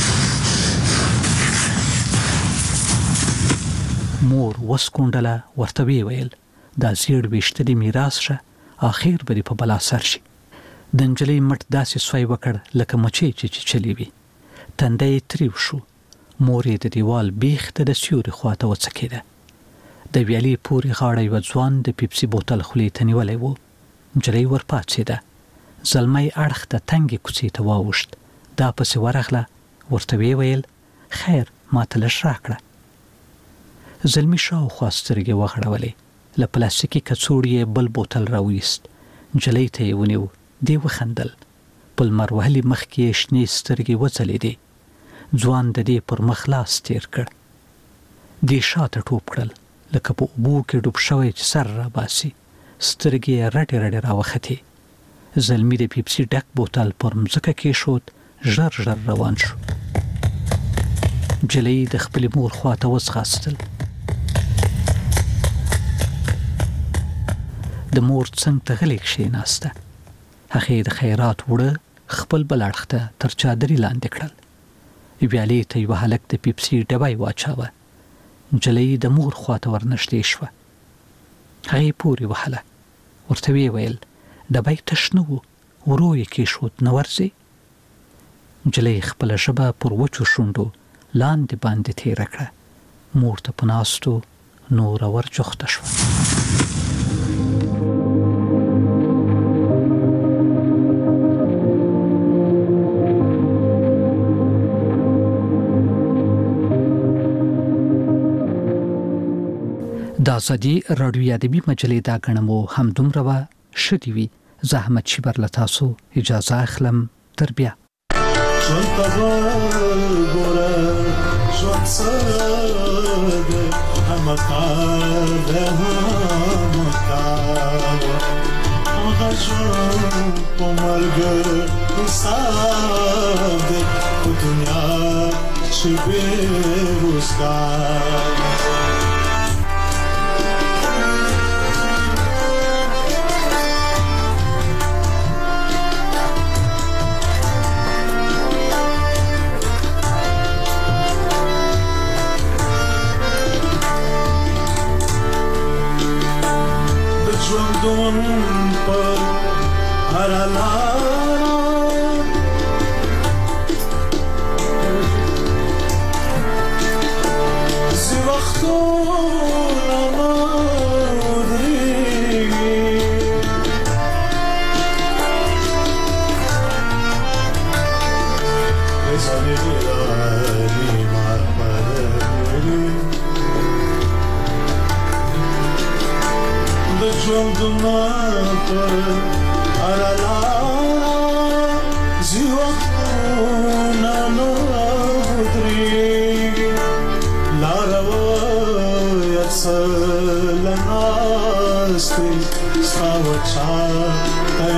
مور وسکونډله، ورته ویې ویل دا زیړ ویشتلي میراث شه، آخر به دې په بلا سر شي. د نجلۍ مټ داسې سوی وکړ لکه مچۍ چې چیچلې وي. تندی یې تریو شو. مور یې د دیوال بیخ ته د سیوري خواته وڅکېده. د ویالې پورې غاړه یوه ځوان د پیپسي بوتل خولې ته نیولی و. نجلۍ ورپاڅېده. زلمی اړخ ته تنګې کوڅې ته واوښت. دا پسې ورغله، ورته ویې ویل خیر ما ته لږ راکړه. زلمي شاوخوا سترګې وغړولې. له پلاستیکي کڅوړې یې بل بوتل راویست. نجلۍ ته یې ونیو. دې وخندل. په لمر وهلي مخ کې یې شنې سترګې وځلېدې. ځوان د دې پر مخ لاس تېر کړ. دې شاته ټوپ کړل لکه په اوبو کې ډوب شوی چې سر راباسي. سترګې یې رډې رډې راوختې. زلمي د پیپسي ډک بوتل پر مځکه کېښود. ژر ژر روان شو. نجلۍ د خپلې مور خواته وځغاستل. د مور څنګ ته غلې کښېناسته. هغې د خیرات وړه خپل بل اړخ ته تر چادرې لاندې کړل. ویالې ته یوه هلک د پیپسي ډبی واچاوه. نجلۍ د مور خواته ورنږدې شوه. هغې پورې وهله. ورته ویې ویل ډبی تش نه و، ورو یې کېښود، نه ورځې؟ نجلۍ خپله ژبه پر وچو شونډو لاندې باندې تېره کړه. مور ته په ناستو نوره ورجوخته شوه. د ازادي راډیو ادبي مجلې دا ګڼه مو همدومره وه. ښه دې وي. زه احمد شیبر له تاسو اجازه اخلم. تر بیا.
ژوند ته ګوره، ژوند څه دی، همه کار دی همه کار. هغه ژوند په مرګ حساب دی، په دنیا چې بې روزګار. ژوندون په هره لاره ځي وختونه نه ودرېږي. ځانې ګرانې مار پرېږدي. د ژوندونه په هره لاره ځي وختونه نه ودرېږي. لاره وایه څه له ناستې ستا وچا ته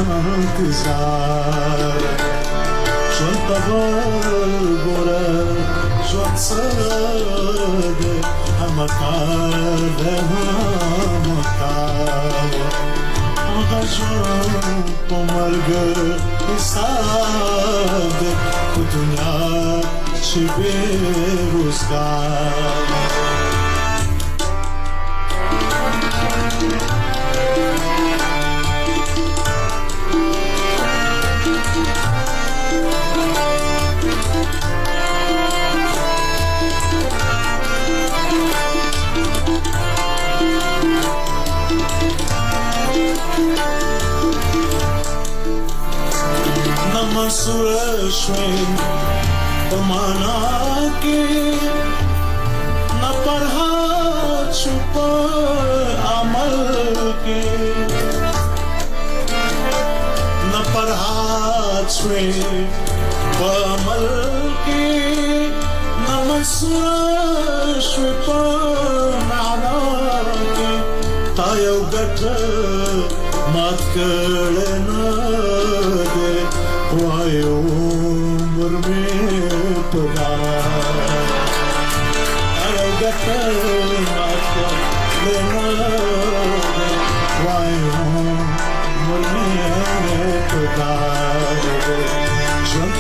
انتظار. ژوند ته ګوره، ژوند څه دی، همه کار دی همه کار. هغه ژوند په مرګ حساب دی، په دنیا چې بې روزګار. مسوره شوی په معنا کې، نه فرحت شو په عمل کې، نه فرحت شوی په عمل کې، نه مسوره شوی په معنا کې. تا یو ګټ مات کړی نه دی، وای عمر مې په لار. تا یو ګټ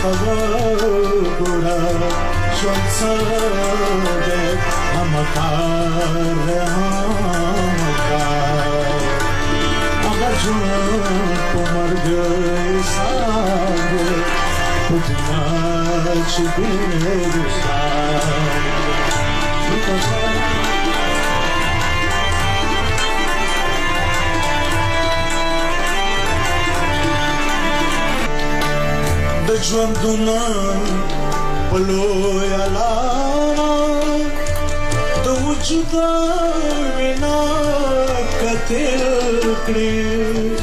خبر ګوره ژوند څه دی همکار دی همکار هغه ژوند په مرګ حساب دی په دنیا چې بې دوستان د ژوندونه په لویه لاره د وجود وینا کتل کړې